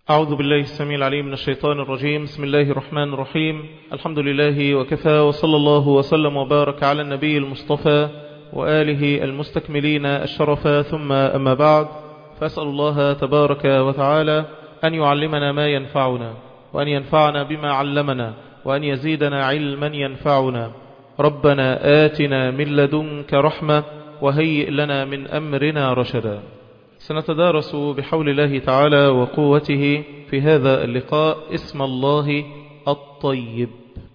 أعوذ بالله السميع العليم من الشيطان الرجيم. بسم الله الرحمن الرحيم. الحمد لله وكفى، وصلى الله وسلم وبارك على النبي المصطفى وآله المستكملين الشرفا، ثم أما بعد، فأسأل الله تبارك وتعالى أن يعلمنا ما ينفعنا، وأن ينفعنا بما علمنا، وأن يزيدنا علما ينفعنا. ربنا آتنا من لدنك رحمة وهيئ لنا من أمرنا رشدا. سنتدارس بحول الله تعالى وقوته في هذا اللقاء اسم الله الطيب.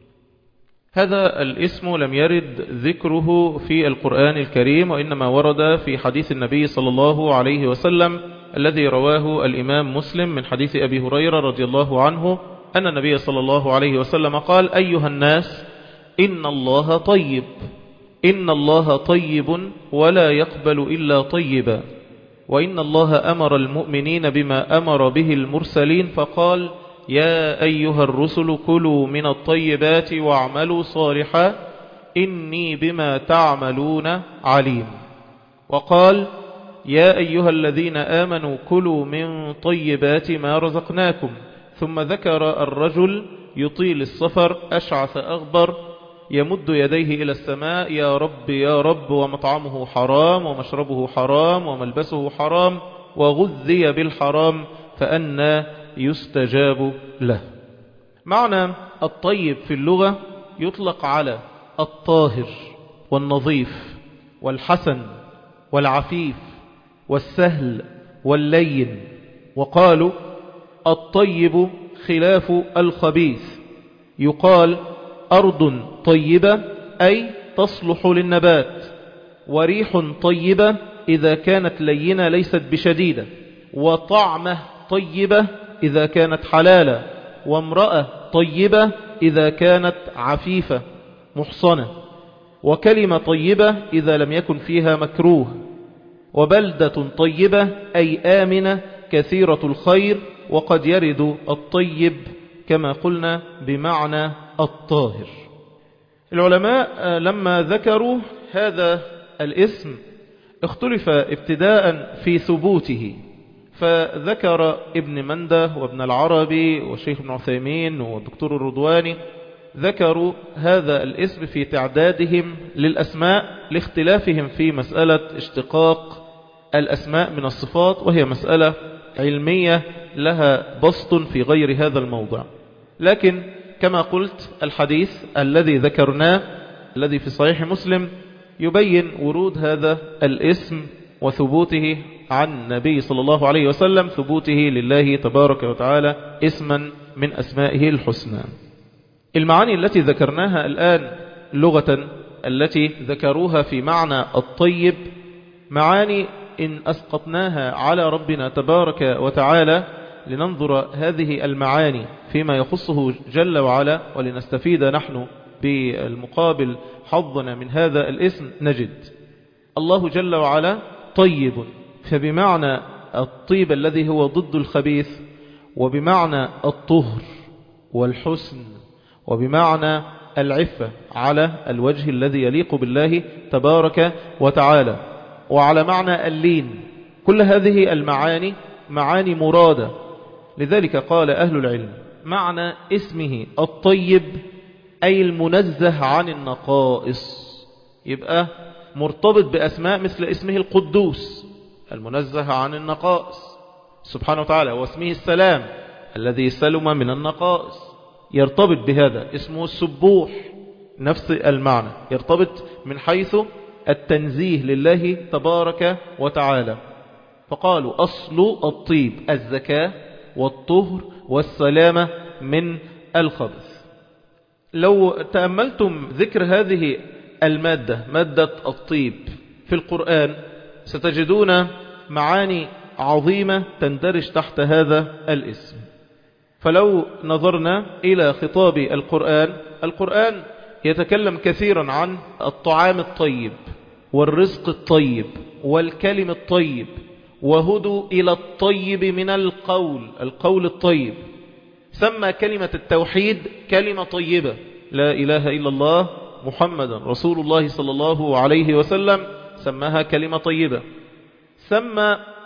هذا الاسم لم يرد ذكره في القرآن الكريم، وإنما ورد في حديث النبي صلى الله عليه وسلم الذي رواه الإمام مسلم من حديث أبي هريرة رضي الله عنه أن النبي صلى الله عليه وسلم قال: أيها الناس، إن الله طيب، إن الله طيب ولا يقبل إلا طيبا، وإن الله أمر المؤمنين بما أمر به المرسلين فقال: يا أيها الرسل كلوا من الطيبات واعملوا صالحا إني بما تعملون عليم. وقال: يا أيها الذين آمنوا كلوا من طيبات ما رزقناكم. ثم ذكر الرجل يطيل السفر أشعث أغبر يمد يديه إلى السماء: يا رب يا رب، ومطعمه حرام ومشربه حرام وملبسه حرام وغذي بالحرام فأنى يستجاب له. معنى الطيب في اللغة يطلق على الطاهر والنظيف والحسن والعفيف والسهل واللين. وقالوا الطيب خلاف الخبيث. يقال أرض طيبة أي تصلح للنبات، وريح طيبة إذا كانت لينة ليست بشديدة، وطعمة طيبة إذا كانت حلالة، وامرأة طيبة إذا كانت عفيفة محصنة، وكلمة طيبة إذا لم يكن فيها مكروه، وبلدة طيبة أي آمنة كثيرة الخير. وقد يرد الطيب كما قلنا بمعنى الطاهر. العلماء لما ذكروا هذا الاسم اختلف ابتداء في ثبوته، فذكر ابن مندة وابن العربي والشيخ ابن عثيمين والدكتور الرضواني ذكروا هذا الاسم في تعدادهم للأسماء لاختلافهم في مسألة اشتقاق الأسماء من الصفات، وهي مسألة علمية لها بسط في غير هذا الموضع. لكن كما قلت الحديث الذي ذكرناه الذي في صحيح مسلم يبين ورود هذا الاسم وثبوته عن النبي صلى الله عليه وسلم، ثبوته لله تبارك وتعالى اسما من أسمائه الحسنى. المعاني التي ذكرناها الآن لغة التي ذكروها في معنى الطيب معاني إن أسقطناها على ربنا تبارك وتعالى لننظر هذه المعاني فيما يخصه جل وعلا، ولنستفيد نحن بالمقابل حظنا من هذا الاسم، نجد الله جل وعلا طيب، فبمعنى الطيب الذي هو ضد الخبيث، وبمعنى الطهر والحسن، وبمعنى العفة على الوجه الذي يليق بالله تبارك وتعالى، وعلى معنى اللين. كل هذه المعاني معاني مرادة. لذلك قال أهل العلم معنى اسمه الطيب أي المنزه عن النقائص، يبقى مرتبط بأسماء مثل اسمه القدوس المنزه عن النقائص سبحانه وتعالى، واسمه السلام الذي سلم من النقائص، يرتبط بهذا. اسمه السبوح نفس المعنى، يرتبط من حيث التنزيه لله تبارك وتعالى. فقالوا أصل الطيب الزكاة والطهر والسلامة من الخبث. لو تأملتم ذكر هذه المادة، مادة الطيب في القرآن، ستجدون معاني عظيمة تندرج تحت هذا الاسم. فلو نظرنا إلى خطاب القرآن يتكلم كثيرا عن الطعام الطيب والرزق الطيب والكلم الطيب، وهدوا إلى الطيب من القول الطيب. سمى كلمة التوحيد كلمة طيبة، لا إله إلا الله محمد رسول الله صلى الله عليه وسلم، سماها كلمة طيبة. سمى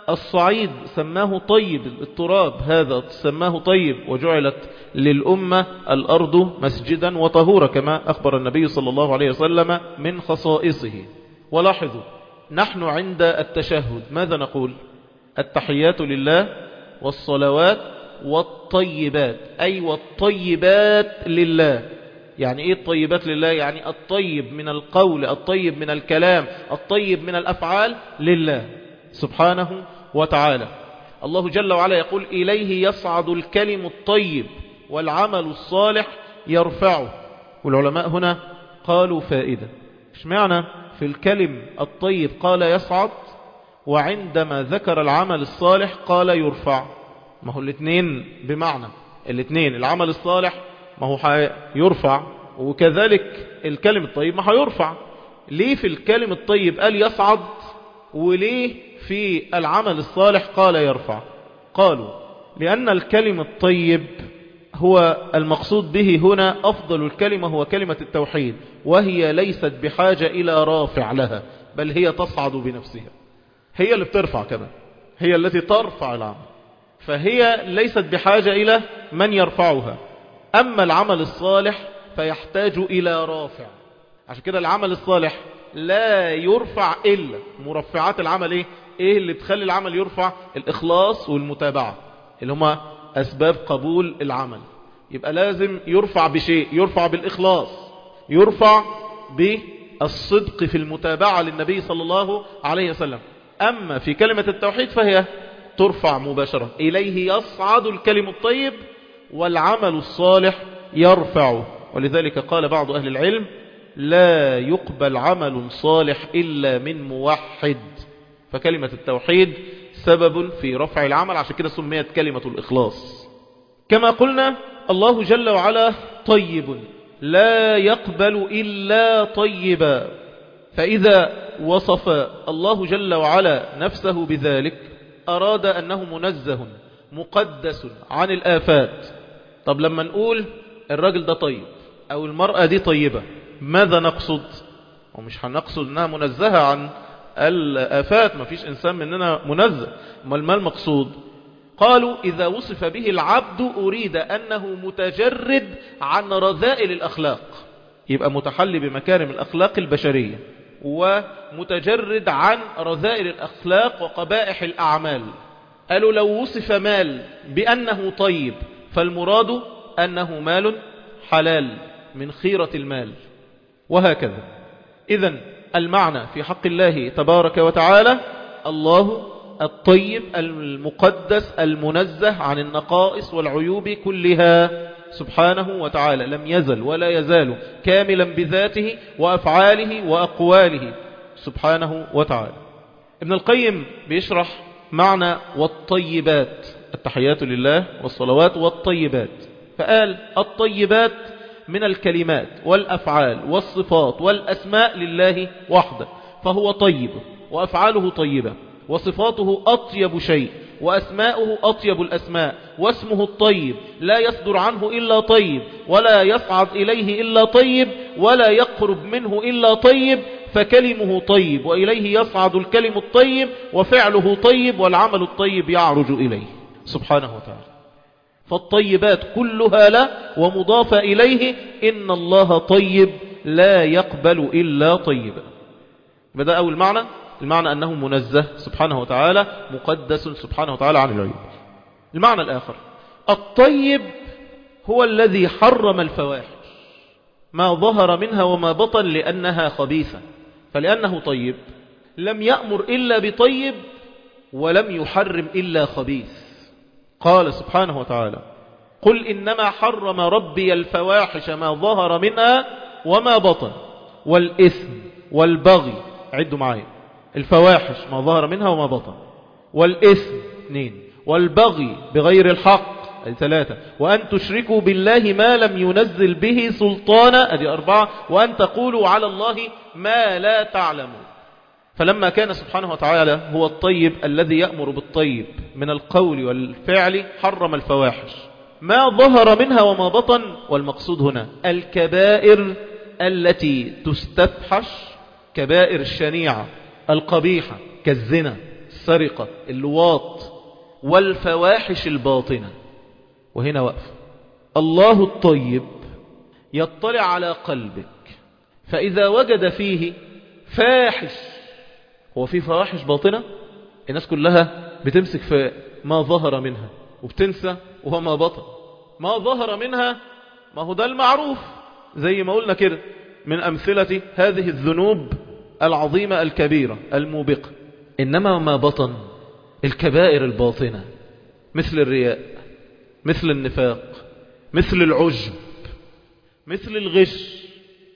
الصعيد سماه طيب، التراب هذا سماه طيب، وجعلت للأمة الأرض مسجدا وطهورا كما أخبر النبي صلى الله عليه وسلم من خصائصه. ولاحظوا نحن عند التشهد ماذا نقول؟ التحيات لله والصلوات والطيبات، أي والطيبات لله. يعني إيه الطيبات لله؟ يعني الطيب من القول، الطيب من الكلام، الطيب من الأفعال لله سبحانه وتعالى. الله جل وعلا يقول إليه يصعد الكلم الطيب والعمل الصالح يرفعه. والعلماء هنا قالوا فائدة، إيش معنى في الكلم الطيب قال يصعد، وعندما ذكر العمل الصالح قال يرفع؟ ما هو الاثنين بمعنى، الاثنين العمل الصالح ما هو يرفع، وكذلك الكلم الطيب ما هيرفع. ليه في الكلم الطيب قال يصعد، وليه في العمل الصالح قال يرفع؟ قالوا لأن الكلم الطيب هو المقصود به هنا أفضل الكلمة، هو كلمة التوحيد، وهي ليست بحاجة إلى رافع لها، بل هي تصعد بنفسها، هي اللي بترفع كمان، هي التي ترفع العمل، فهي ليست بحاجة إلى من يرفعها. أما العمل الصالح فيحتاج إلى رافع، عشان كده العمل الصالح لا يرفع إلا مرفعات العمل. إيه اللي بتخلي العمل يرفع؟ الإخلاص والمتابعة اللي هما أسباب قبول العمل. يبقى لازم يرفع بشيء، يرفع بالإخلاص، يرفع بالصدق في المتابعة للنبي صلى الله عليه وسلم. أما في كلمة التوحيد فهي ترفع مباشرة، إليه يصعد الكلم الطيب والعمل الصالح يرفعه. ولذلك قال بعض أهل العلم لا يقبل عمل صالح إلا من موحد، فكلمة التوحيد سبب في رفع العمل، عشان كده سميت كلمة الإخلاص. كما قلنا الله جل وعلا طيب لا يقبل إلا طيبا، فإذا وصف الله جل وعلا نفسه بذلك أراد أنه منزه مقدس عن الآفات. طب لما نقول الراجل ده طيب أو المرأة دي طيبة ماذا نقصد؟ ومش هنقصد أنها منزهة عن الآفات، ما فيش إنسان مننا منزه، ما المقصود؟ قالوا إذا وصف به العبد أريد أنه متجرد عن رذائل الأخلاق، يبقى متحلي بمكارم الأخلاق البشرية ومتجرد عن رذائل الأخلاق وقبائح الأعمال. قالوا لو وصف مال بأنه طيب فالمراد أنه مال حلال من خيرة المال، وهكذا. إذن المعنى في حق الله تبارك وتعالى الله الطيب المقدس المنزه عن النقائص والعيوب كلها سبحانه وتعالى، لم يزل ولا يزال كاملا بذاته وأفعاله وأقواله سبحانه وتعالى. ابن القيم بيشرح معنى والطيبات، التحيات لله والصلوات والطيبات، فقال الطيبات من الكلمات والأفعال والصفات والأسماء لله وحده، فهو طيب وأفعاله طيبة وصفاته أطيب شيء وأسماؤه أطيب الأسماء، واسمه الطيب لا يصدر عنه إلا طيب، ولا يصعد إليه إلا طيب، ولا يقرب منه إلا طيب، فكلمه طيب وإليه يصعد الكلم الطيب، وفعله طيب والعمل الطيب يعرج إليه سبحانه وتعالى. فالطيبات كلها لا ومضافة إليه، إن الله طيب لا يقبل إلا طيبا. بدأ أول معنى، المعنى أنه منزه سبحانه وتعالى مقدس سبحانه وتعالى عن العيوب. المعنى الآخر الطيب هو الذي حرم الفواحش ما ظهر منها وما بطن لأنها خبيثة، فلأنه طيب لم يأمر إلا بطيب ولم يحرم إلا خبيث. قال سبحانه وتعالى قل إنما حرم ربي الفواحش ما ظهر منها وما بطن والإثم والبغي، عدوا معايا، الفواحش ما ظهر منها وما بطن، والإثم 2، والبغي بغير الحق 3، وأن تشركوا بالله ما لم ينزل به سلطانا 4، وأن تقولوا على الله ما لا تعلمون. فلما كان سبحانه وتعالى هو الطيب الذي يأمر بالطيب من القول والفعل حرم الفواحش ما ظهر منها وما بطن، والمقصود هنا الكبائر التي تستفحش، كبائر الشنيعة القبيحة كالزنا السرقة، اللواط، والفواحش الباطنة. وهنا وقف. الله الطيب يطلع على قلبك، فإذا وجد فيه فاحش، هو فيه فواحش باطنة؟ الناس كلها بتمسك في ما ظهر منها وبتنسى وهو ما بطن. ما ظهر منها ما هو ده المعروف، زي ما قلنا كده من أمثلة هذه الذنوب العظيمة الكبيرة الموبقة. إنما ما بطن الكبائر الباطنة، مثل الرياء، مثل النفاق، مثل العجب، مثل الغش،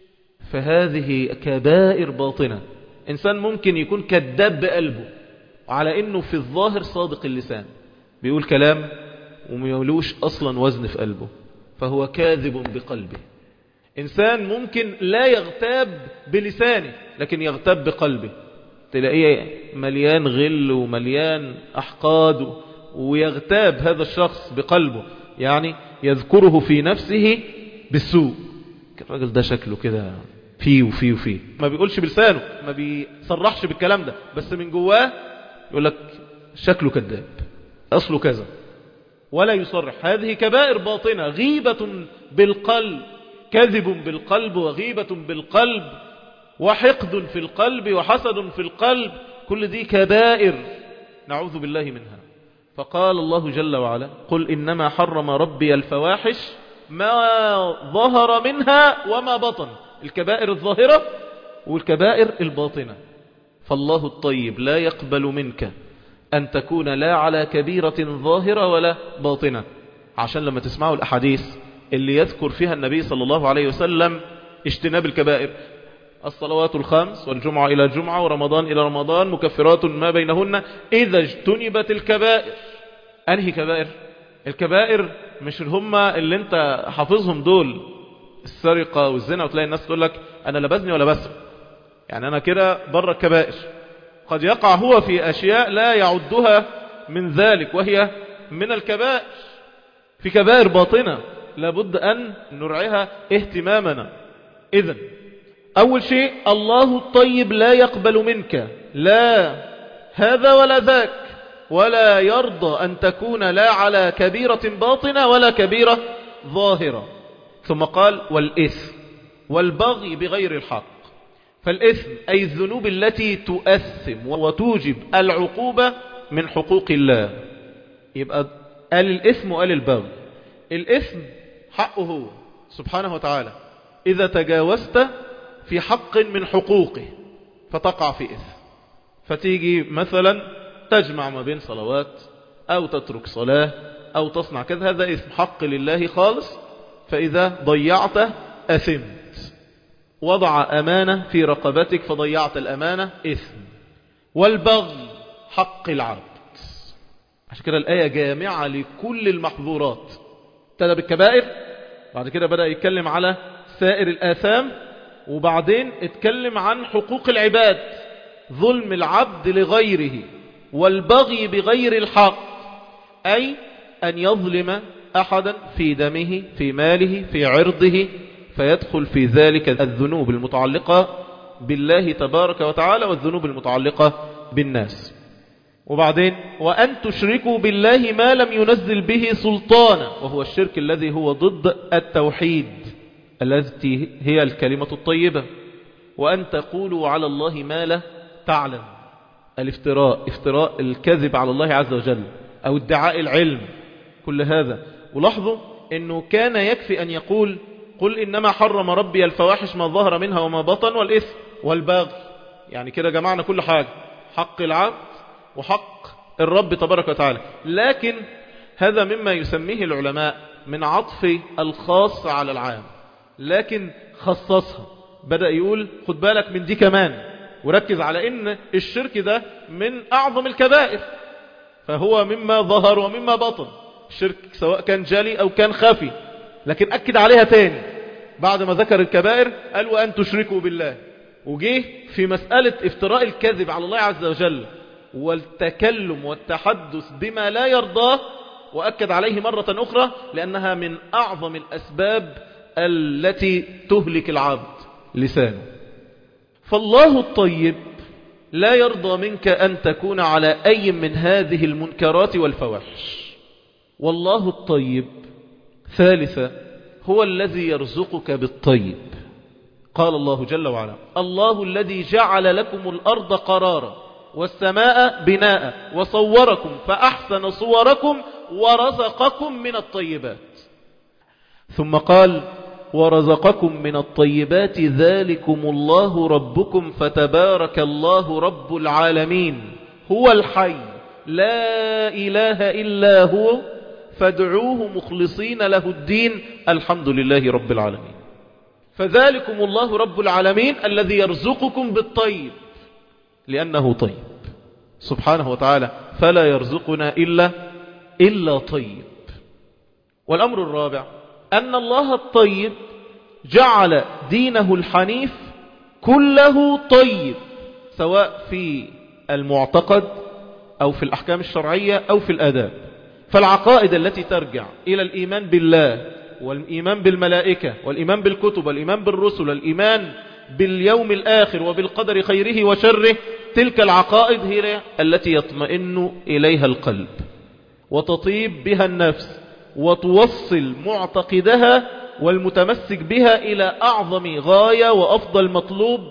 فهذه كبائر باطنة. إنسان ممكن يكون كذاب بقلبه على إنه في الظاهر صادق اللسان، بيقول كلام وميولوش أصلا وزن في قلبه، فهو كاذب بقلبه. إنسان ممكن لا يغتاب بلسانه لكن يغتاب بقلبه، تلاقيه مليان غل ومليان أحقاد، ويغتاب هذا الشخص بقلبه، يعني يذكره في نفسه بالسوء. الراجل ده شكله كده فيه وفيه وفيه، ما بيقولش بلسانه، ما بيصرحش بالكلام ده، بس من جواه يقول لك شكله كذاب، أصله كذا، ولا يصرح. هذه كبائر باطنة، غيبة بالقلب، كذب بالقلب، وغيبة بالقلب، وحقد في القلب، وحسد في القلب، كل دي كبائر نعوذ بالله منها. فقال الله جل وعلا: قل إنما حرم ربي الفواحش ما ظهر منها وما بطن، الكبائر الظاهرة والكبائر الباطنة. فالله الطيب لا يقبل منك أن تكون لا على كبيرة ظاهرة ولا باطنة. عشان لما تسمعوا الأحاديث اللي يذكر فيها النبي صلى الله عليه وسلم اجتناب الكبائر، الصلوات الخمس والجمعة إلى الجمعة ورمضان إلى رمضان مكفرات ما بينهن إذا اجتنبت الكبائر. أنهي كبائر؟ الكبائر مش هم اللي انت حافظهم دول، السرقة والزنا، وتلاقي الناس تقول لك أنا لا بزني ولا بسرق، يعني أنا كده بره الكبائر. قد يقع هو في أشياء لا يعدها من ذلك وهي من الكبائر. في كبائر باطنة لابد أن نرعيها اهتمامنا. إذن أول شيء الله الطيب لا يقبل منك لا هذا ولا ذاك، ولا يرضى أن تكون لا على كبيرة باطنة ولا كبيرة ظاهرة. ثم قال: والإثم والبغي بغير الحق. فالإثم أي الذنوب التي تؤثم وتوجب العقوبة من حقوق الله. يبقى قال الإثم وقال البغي. الإثم حقه هو سبحانه وتعالى، إذا تجاوزت في حق من حقوقه فتقع في إثم. فتيجي مثلا تجمع ما بين صلوات أو تترك صلاة أو تصنع كذا، هذا إثم حق لله خالص، فإذا ضيعته أثمت. وضع أمانة في رقبتك فضيعت الأمانة، إثم. والبغي حق العبد. عشان كده الآية جامعة لكل المحظورات. ابتدى بالكبائر، بعد كده بدأ يتكلم على سائر الآثام، وبعدين اتكلم عن حقوق العباد، ظلم العبد لغيره، والبغي بغير الحق، أي أن يظلم أحدا في دمه، في ماله، في عرضه، فيدخل في ذلك الذنوب المتعلقة بالله تبارك وتعالى والذنوب المتعلقة بالناس. وبعدين وأن تشركوا بالله ما لم ينزل به سلطانا، وهو الشرك الذي هو ضد التوحيد التي هي الكلمة الطيبة. وأن تقولوا على الله ما لا تعلم، الافتراء، افتراء الكذب على الله عز وجل، أو ادعاء العلم، كل هذا. ولاحظوا أنه كان يكفي أن يقول: قل إنما حرم ربي الفواحش ما ظهر منها وما بطن والإثم والبغي. يعني كده جمعنا كل حاجة، حق العبد وحق الرب تبارك وتعالى. لكن هذا مما يسميه العلماء من عطف الخاص على العام، لكن خصصها، بدأ يقول خد بالك من دي كمان، وركز على ان الشرك ده من اعظم الكبائر، فهو مما ظهر ومما بطن، الشرك سواء كان جلي او كان خفي. لكن اكد عليها تاني بعد ما ذكر الكبائر، قال وان تشركوا بالله، وجيه في مسألة افتراء الكذب على الله عز وجل والتكلم والتحدث بما لا يرضاه، وأكد عليه مرة أخرى لأنها من أعظم الأسباب التي تهلك العبد، لسانه. فالله الطيب لا يرضى منك أن تكون على أي من هذه المنكرات والفواحش. والله الطيب. ثالثا هو الذي يرزقك بالطيب. قال الله جل وعلا: الله الذي جعل لكم الأرض قرارا والسماء بناء وصوركم فأحسن صوركم ورزقكم من الطيبات. ثم قال: ورزقكم من الطيبات ذلكم الله ربكم فتبارك الله رب العالمين هو الحي لا إله إلا هو فادعوه مخلصين له الدين الحمد لله رب العالمين. فذلكم الله رب العالمين الذي يرزقكم بالطيب لأنه طيب سبحانه وتعالى، فلا يرزقنا إلا طيب. والأمر الرابع أن الله الطيب جعل دينه الحنيف كله طيب، سواء في المعتقد أو في الأحكام الشرعية أو في الآداب. فالعقائد التي ترجع إلى الإيمان بالله والإيمان بالملائكة والإيمان بالكتب والإيمان بالرسل والإيمان باليوم الآخر وبالقدر خيره وشره، تلك العقائد هي التي يطمئن إليها القلب وتطيب بها النفس وتوصل معتقدها والمتمسك بها إلى أعظم غاية وأفضل مطلوب،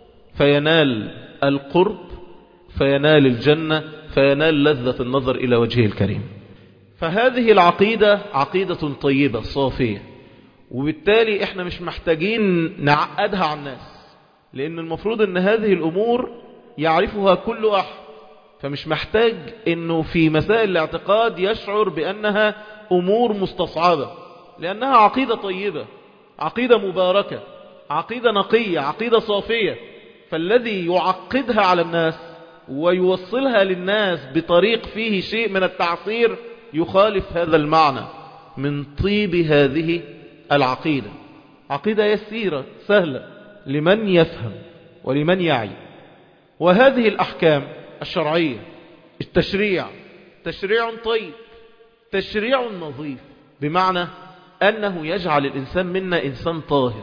فينال القرب، فينال الجنة، فينال لذة النظر إلى وجهه الكريم. فهذه العقيدة عقيدة طيبة صافية، وبالتالي احنا مش محتاجين نعقدها على الناس، لأن المفروض أن هذه الأمور يعرفها كل أحد، فمش محتاج أنه في مسائل الاعتقاد يشعر بأنها أمور مستصعبة، لأنها عقيدة طيبة، عقيدة مباركة، عقيدة نقية، عقيدة صافية. فالذي يعقدها على الناس ويوصلها للناس بطريق فيه شيء من التعصير يخالف هذا المعنى من طيب هذه العقيدة. عقيدة يسيرة سهلة لمن يفهم ولمن يعي. وهذه الأحكام الشرعية، التشريع تشريع طيب، تشريع نظيف، بمعنى أنه يجعل الإنسان منا إنسان طاهر،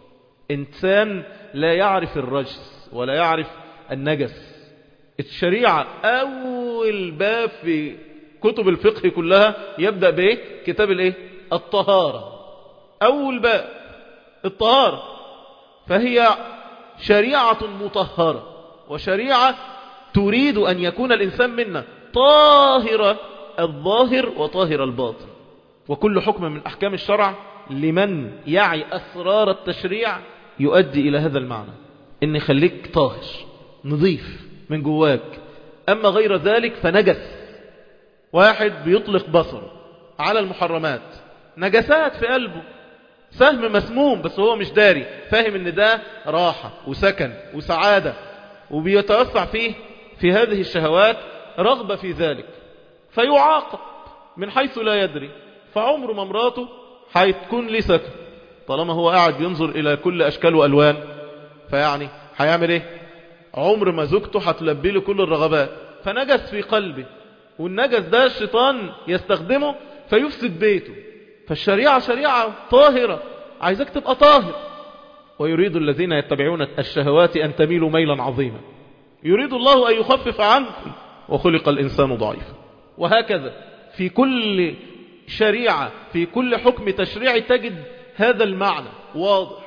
إنسان لا يعرف الرجس ولا يعرف النجس. الشريعة أول باب في كتب الفقه كلها يبدأ بإيه؟ كتاب الإيه؟ الطهارة. أول باب الطهارة، فهي شريعة مطهرة وشريعة تريد أن يكون الإنسان منا طاهر الظاهر وطاهر الباطن. وكل حكم من أحكام الشرع لمن يعي أسرار التشريع يؤدي إلى هذا المعنى، إن يخليك طاهر نظيف من جواك. أما غير ذلك فنجس. واحد بيطلق بصر على المحرمات، نجسات في قلبه، سهم مسموم بس هو مش داري، فاهم ان ده راحة وسكن وسعادة، وبيتوسع فيه في هذه الشهوات رغبة في ذلك، فيعاقب من حيث لا يدري. فعمر ما مراته هيتكون لي سكن طالما هو قاعد ينظر إلى كل أشكال وألوان، فيعني هيعمل إيه؟ عمر ما زوجته هتلبي له كل الرغبات، فنجس في قلبه، والنجس ده الشيطان يستخدمه فيفسد بيته. فالشريعة شريعة طاهرة، عايزك تبقى طاهر. ويريد الذين يتبعون الشهوات أن تميلوا ميلا عظيما، يريد الله أن يخفف عنكم وخلق الإنسان ضعيفا. وهكذا في كل شريعة، في كل حكم تشريعي تجد هذا المعنى واضح.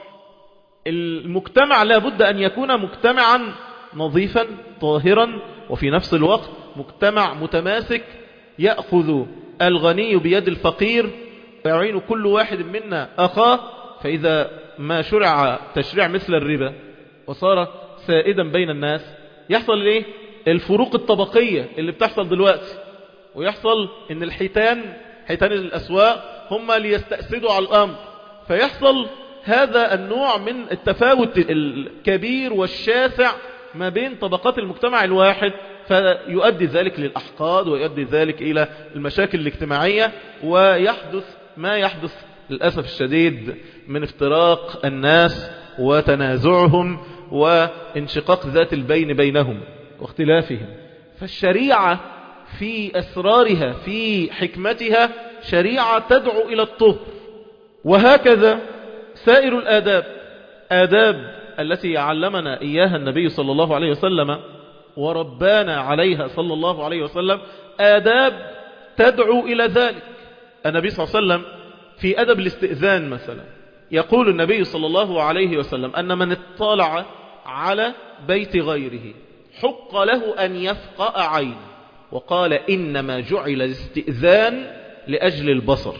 المجتمع لابد أن يكون مجتمعا نظيفا طاهرا، وفي نفس الوقت مجتمع متماسك، يأخذ الغني بيد الفقير ويعين كل واحد منا أخاه. فإذا ما شرع تشريع مثل الربا وصار سائدا بين الناس، يحصل ايه؟ الفروق الطبقية اللي بتحصل دلوقتي، ويحصل ان حيتان الأسواق هم اللي يستأسدوا على الأمر، فيحصل هذا النوع من التفاوت الكبير والشاسع ما بين طبقات المجتمع الواحد، فيؤدي ذلك للأحقاد ويؤدي ذلك إلى المشاكل الاجتماعية، ويحدث ما يحدث للأسف الشديد من افتراق الناس وتنازعهم وانشقاق ذات البين بينهم واختلافهم. فالشريعة في أسرارها في حكمتها شريعة تدعو إلى الطهر. وهكذا سائر الآداب، آداب التي علمنا إياها النبي صلى الله عليه وسلم وربانا عليها صلى الله عليه وسلم آداب تدعو إلى ذلك. النبي صلى الله عليه وسلم في أدب الاستئذان مثلا يقول النبي صلى الله عليه وسلم أن من اطلع على بيت غيره حق له أن يفقأ عينه، وقال إنما جعل الاستئذان لأجل البصر.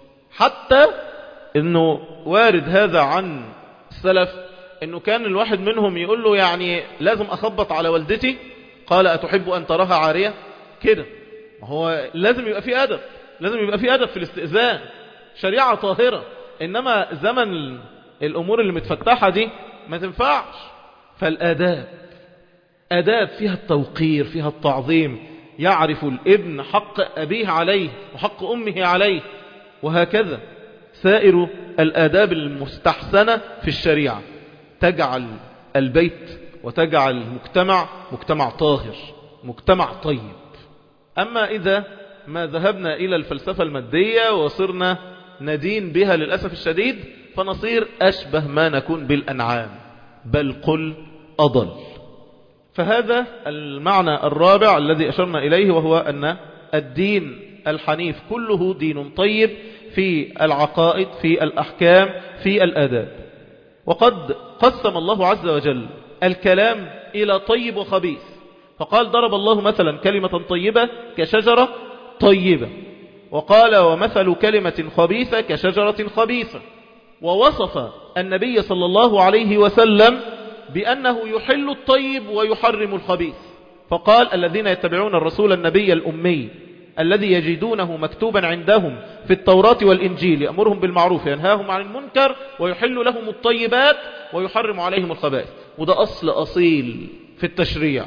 حتى أنه وارد هذا عن السلف أنه كان الواحد منهم يقول له يعني لازم أخبط على والدتي، قال أتحب أن تراها عارية كده. هو لازم يبقى في أدب، لازم يبقى في أدب في الاستئذان، شريعة طاهرة. إنما زمن الأمور اللي متفتحة دي ما تنفعش. فالآداب آداب فيها التوقير، فيها التعظيم، يعرف الابن حق أبيه عليه وحق أمه عليه، وهكذا سائر الآداب المستحسنة في الشريعة تجعل البيت وتجعل المجتمع مجتمع طاهر، مجتمع طيب. أما إذا ما ذهبنا إلى الفلسفة المادية وصرنا ندين بها للأسف الشديد، فنصير أشبه ما نكون بالأنعام، بل قل أضل. فهذا المعنى الرابع الذي أشرنا إليه، وهو أن الدين الحنيف كله دين طيب في العقائد، في الأحكام، في الآداب. وقد قسم الله عز وجل الكلام إلى طيب وخبيث، فقال ضرب الله مثلا كلمة طيبة كشجرة طيبة، وقال ومثل كلمة خبيثة كشجرة خبيثة. ووصف النبي صلى الله عليه وسلم بأنه يحل الطيب ويحرم الخبيث، فقال الذين يتبعون الرسول النبي الأمي الذي يجدونه مكتوبا عندهم في التوراة والإنجيل يأمرهم بالمعروف ينهاهم عن المنكر ويحل لهم الطيبات ويحرم عليهم الخبائث. وده أصل أصيل في التشريع.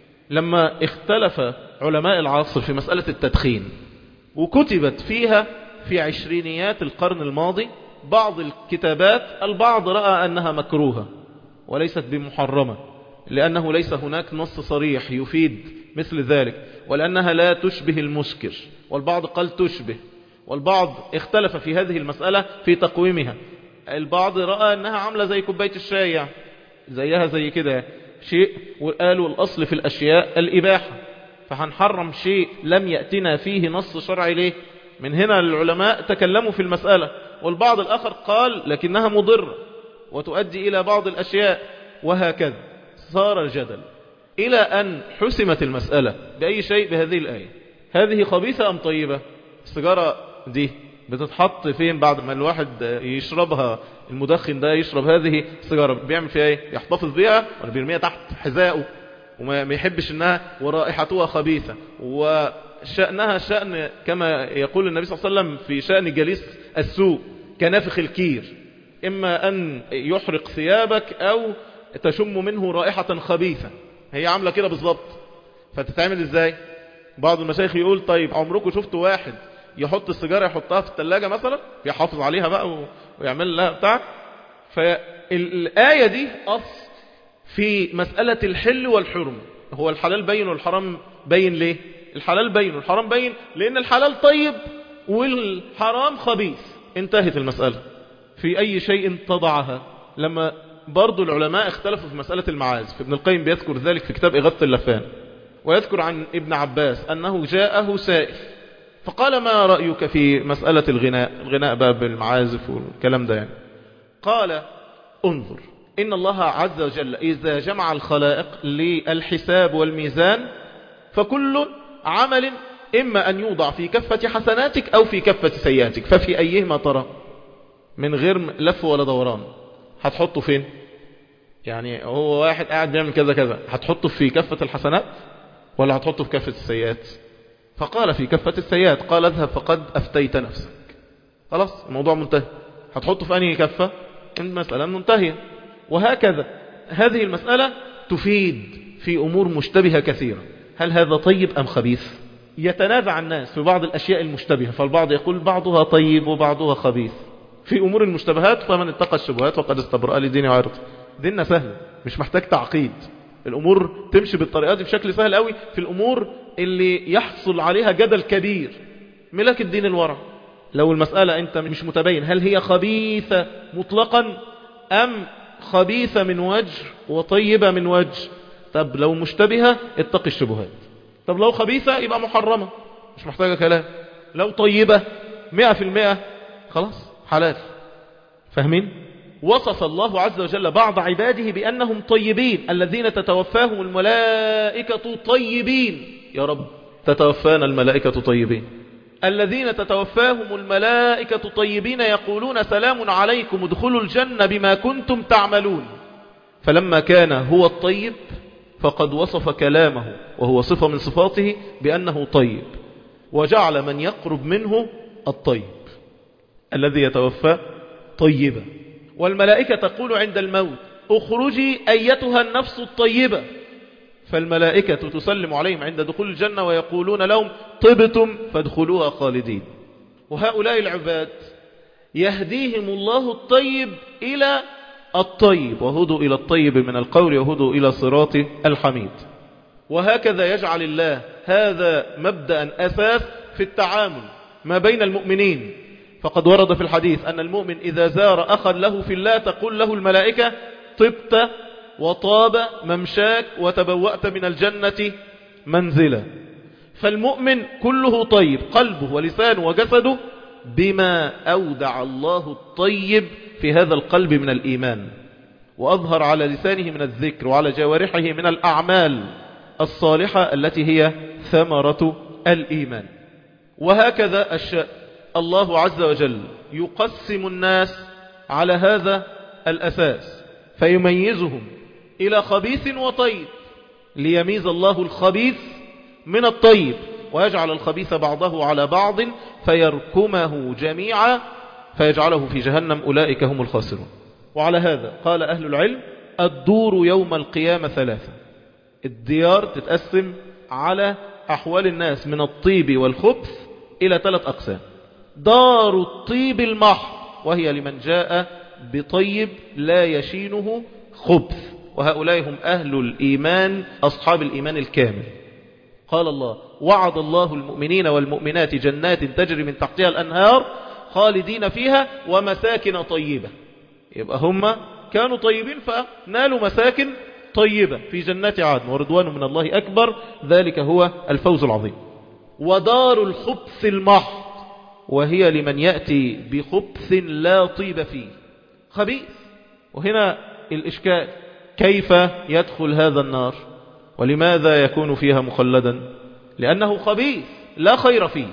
لما اختلف علماء العصر في مسألة التدخين وكتبت فيها في عشرينيات القرن الماضي بعض الكتابات، البعض رأى أنها مكروهة وليست بمحرمة لأنه ليس هناك نص صريح يفيد مثل ذلك، ولأنها لا تشبه المسكر، والبعض قال تشبه، والبعض اختلف في هذه المسألة في تقويمها. البعض رأى أنها عاملة زي كوباية الشاي، يعني زيها زي كده شيء، وقالوا الأصل في الأشياء الإباحة، فهنحرم شيء لم يأتنا فيه نص شرعي ليه؟ من هنا العلماء تكلموا في المسألة. والبعض الآخر قال لكنها مضرة وتؤدي إلى بعض الأشياء، وهكذا صار الجدل إلى أن حسمت المسألة بأي شيء بهذه الآية. هذه خبيثة أم طيبة؟ السيجارة دي بتتحط فين بعد ما الواحد يشربها؟ المدخن ده يشرب هذه السيجارة بيعمل فيها ايه؟ يحتفظ بيها ولا بيرميها تحت حذائه وما يحبش انها ورائحتها خبيثة وشأنها شأن كما يقول النبي صلى الله عليه وسلم في شأن جليس السوء كنافخ الكير، إما أن يحرق ثيابك أو تشم منه رائحة خبيثة. هي عاملة كده بالضبط. فتتعمل ازاي؟ بعض المشايخ يقول طيب عمركم شفتوا واحد يحط السيجارة يحطها في الثلاجة مثلا يحافظ عليها بقى ويعمل لها بتاع؟ فالآية دي أصل في مسألة الحل والحرم. هو الحلال بين والحرام بين ليه؟ الحلال بين والحرام بين لأن الحلال طيب والحرام خبيث. انتهت المسألة. في أي شيء تضعها. لما برضو العلماء اختلفوا في مسألة المعازف، ابن القيم بيذكر ذلك في كتاب إغاثة اللفان، ويذكر عن ابن عباس أنه جاءه سائل فقال ما رأيك في مسألة الغناء بقى بالمعازف والكلام ده يعني. قال انظر إن الله عز وجل إذا جمع الخلائق للحساب والميزان فكل عمل إما أن يوضع في كفة حسناتك أو في كفة سيئاتك، ففي أيهما ترى؟ من غير لف ولا دوران هتحطه فين؟ يعني هو واحد قاعد بيعمل كذا كذا، هتحطه في كفة الحسنات ولا هتحطه في كفة السيئات؟ فقال في كفة السيئات. قال اذهب فقد أفتيت نفسك. خلاص الموضوع منتهي. هتحطه في أنهي كفة؟ المسألة منتهية. وهكذا هذه المسألة تفيد في أمور مشتبهة كثيرة. هل هذا طيب أم خبيث؟ يتنازع الناس في بعض الأشياء المشتبهة، فالبعض يقول بعضها طيب وبعضها خبيث. في أمور المشتبهات فمن اتقى الشبهات وقد استبرأ لدينه وعرضه. ديننا سهل مش محتاج تعقيد، الأمور تمشي بالطريقة دي بشكل سهل قوي. في الأمور اللي يحصل عليها جدل كبير ملك الدين الورع. لو المسألة أنت مش متبين هل هي خبيثة مطلقا أم خبيثة من وجه وطيبة من وجه، طب لو مشتبهة اتقي الشبهات. طب لو خبيثة يبقى محرمة مش محتاجة كلام. لو طيبة 100% خلاص حلال. فاهمين؟ وصف الله عز وجل بعض عباده بأنهم طيبين، الذين تتوفاهم الملائكة طيبين. يا رب تتوفانا الملائكة طيبين. الذين تتوفاهم الملائكة طيبين يقولون سلام عليكم ادخلوا الجنة بما كنتم تعملون. فلما كان هو الطيب فقد وصف كلامه وهو صفة من صفاته بأنه طيب، وجعل من يقرب منه الطيب الذي يتوفى طيبا. والملائكة تقول عند الموت اخرجي أيتها النفس الطيبة، فالملائكة تسلم عليهم عند دخول الجنة ويقولون لهم طبتم فادخلوها خالدين. وهؤلاء العباد يهديهم الله الطيب إلى الطيب، وهدوا إلى الطيب من القول وهدوا إلى صراط الحميد. وهكذا يجعل الله هذا مبدأ أساس في التعامل ما بين المؤمنين. فقد ورد في الحديث أن المؤمن إذا زار أخا له في الله تقول له الملائكة طبت وطاب ممشاك وتبوأت من الجنة منزلا. فالمؤمن كله طيب، قلبه ولسانه وجسده، بما أودع الله الطيب في هذا القلب من الإيمان، وأظهر على لسانه من الذكر وعلى جوارحه من الأعمال الصالحة التي هي ثمرة الإيمان. وهكذا الشأن. الله عز وجل يقسم الناس على هذا الأساس فيميزهم إلى خبيث وطيب، ليميز الله الخبيث من الطيب ويجعل الخبيث بعضه على بعض فيركمه جميعا فيجعله في جهنم، أولئك هم الخاسرون. وعلى هذا قال أهل العلم الدور يوم القيامة ثلاثة. الديار تتقسم على أحوال الناس من الطيب والخبث إلى 3 أقسام. دار الطيب المحض وهي لمن جاء بطيب لا يشينه خبث، وهؤلاء هم أهل الإيمان أصحاب الإيمان الكامل. قال الله وعد الله المؤمنين والمؤمنات جنات تجري من تحتها الأنهار خالدين فيها ومساكن طيبة. يبقى هم كانوا طيبين فنالوا مساكن طيبة في جنات عدن ورضوان من الله أكبر، ذلك هو الفوز العظيم. ودار الخبث المحض وهي لمن يأتي بخبث لا طيب فيه، خبيث. وهنا الإشكال، كيف يدخل هذا النار ولماذا يكون فيها مخلدا؟ لأنه خبيث لا خير فيه،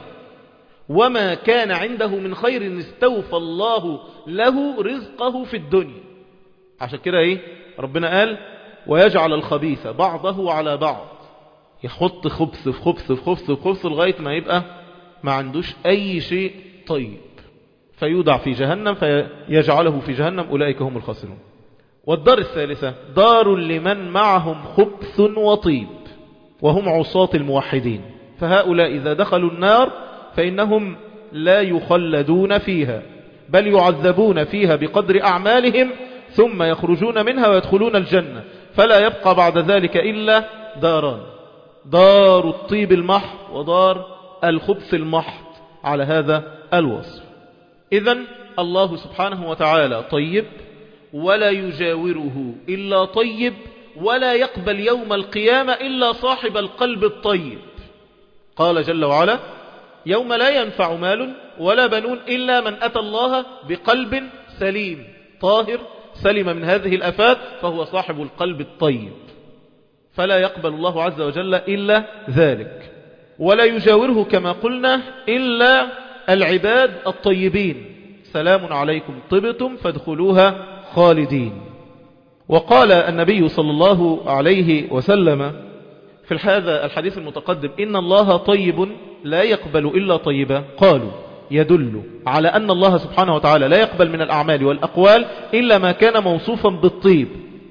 وما كان عنده من خير استوفى الله له رزقه في الدنيا. عشان كده ربنا قال ويجعل الخبيث بعضه على بعض، يحط خبث في خبث في خبث في خبث لغاية ما يبقى ما عندوش أي شيء طيب، فيودع في جهنم فيجعله في جهنم، أولئك هم الخاسرون. والدار الثالثة دار لمن معهم خبث وطيب وهم عصاة الموحدين، فهؤلاء إذا دخلوا النار فإنهم لا يخلدون فيها بل يعذبون فيها بقدر أعمالهم ثم يخرجون منها ويدخلون الجنة، فلا يبقى بعد ذلك إلا داران، دار الطيب المحض ودار الخبث المحض على هذا الوصف. إذن الله سبحانه وتعالى طيب ولا يجاوره إلا طيب، ولا يقبل يوم القيامة إلا صاحب القلب الطيب. قال جل وعلا يوم لا ينفع مال ولا بنون إلا من أتى الله بقلب سليم طاهر سلم من هذه الآفات، فهو صاحب القلب الطيب، فلا يقبل الله عز وجل إلا ذلك. ولا يجاوره كما قلنا إلا العباد الطيبين، سلام عليكم طبتم فادخلوها خالدين. وقال النبي صلى الله عليه وسلم في هذا الحديث المتقدم إن الله طيب لا يقبل إلا طيبا، قالوا يدل على أن الله سبحانه وتعالى لا يقبل من الأعمال والأقوال إلا ما كان موصوفا بالطيب،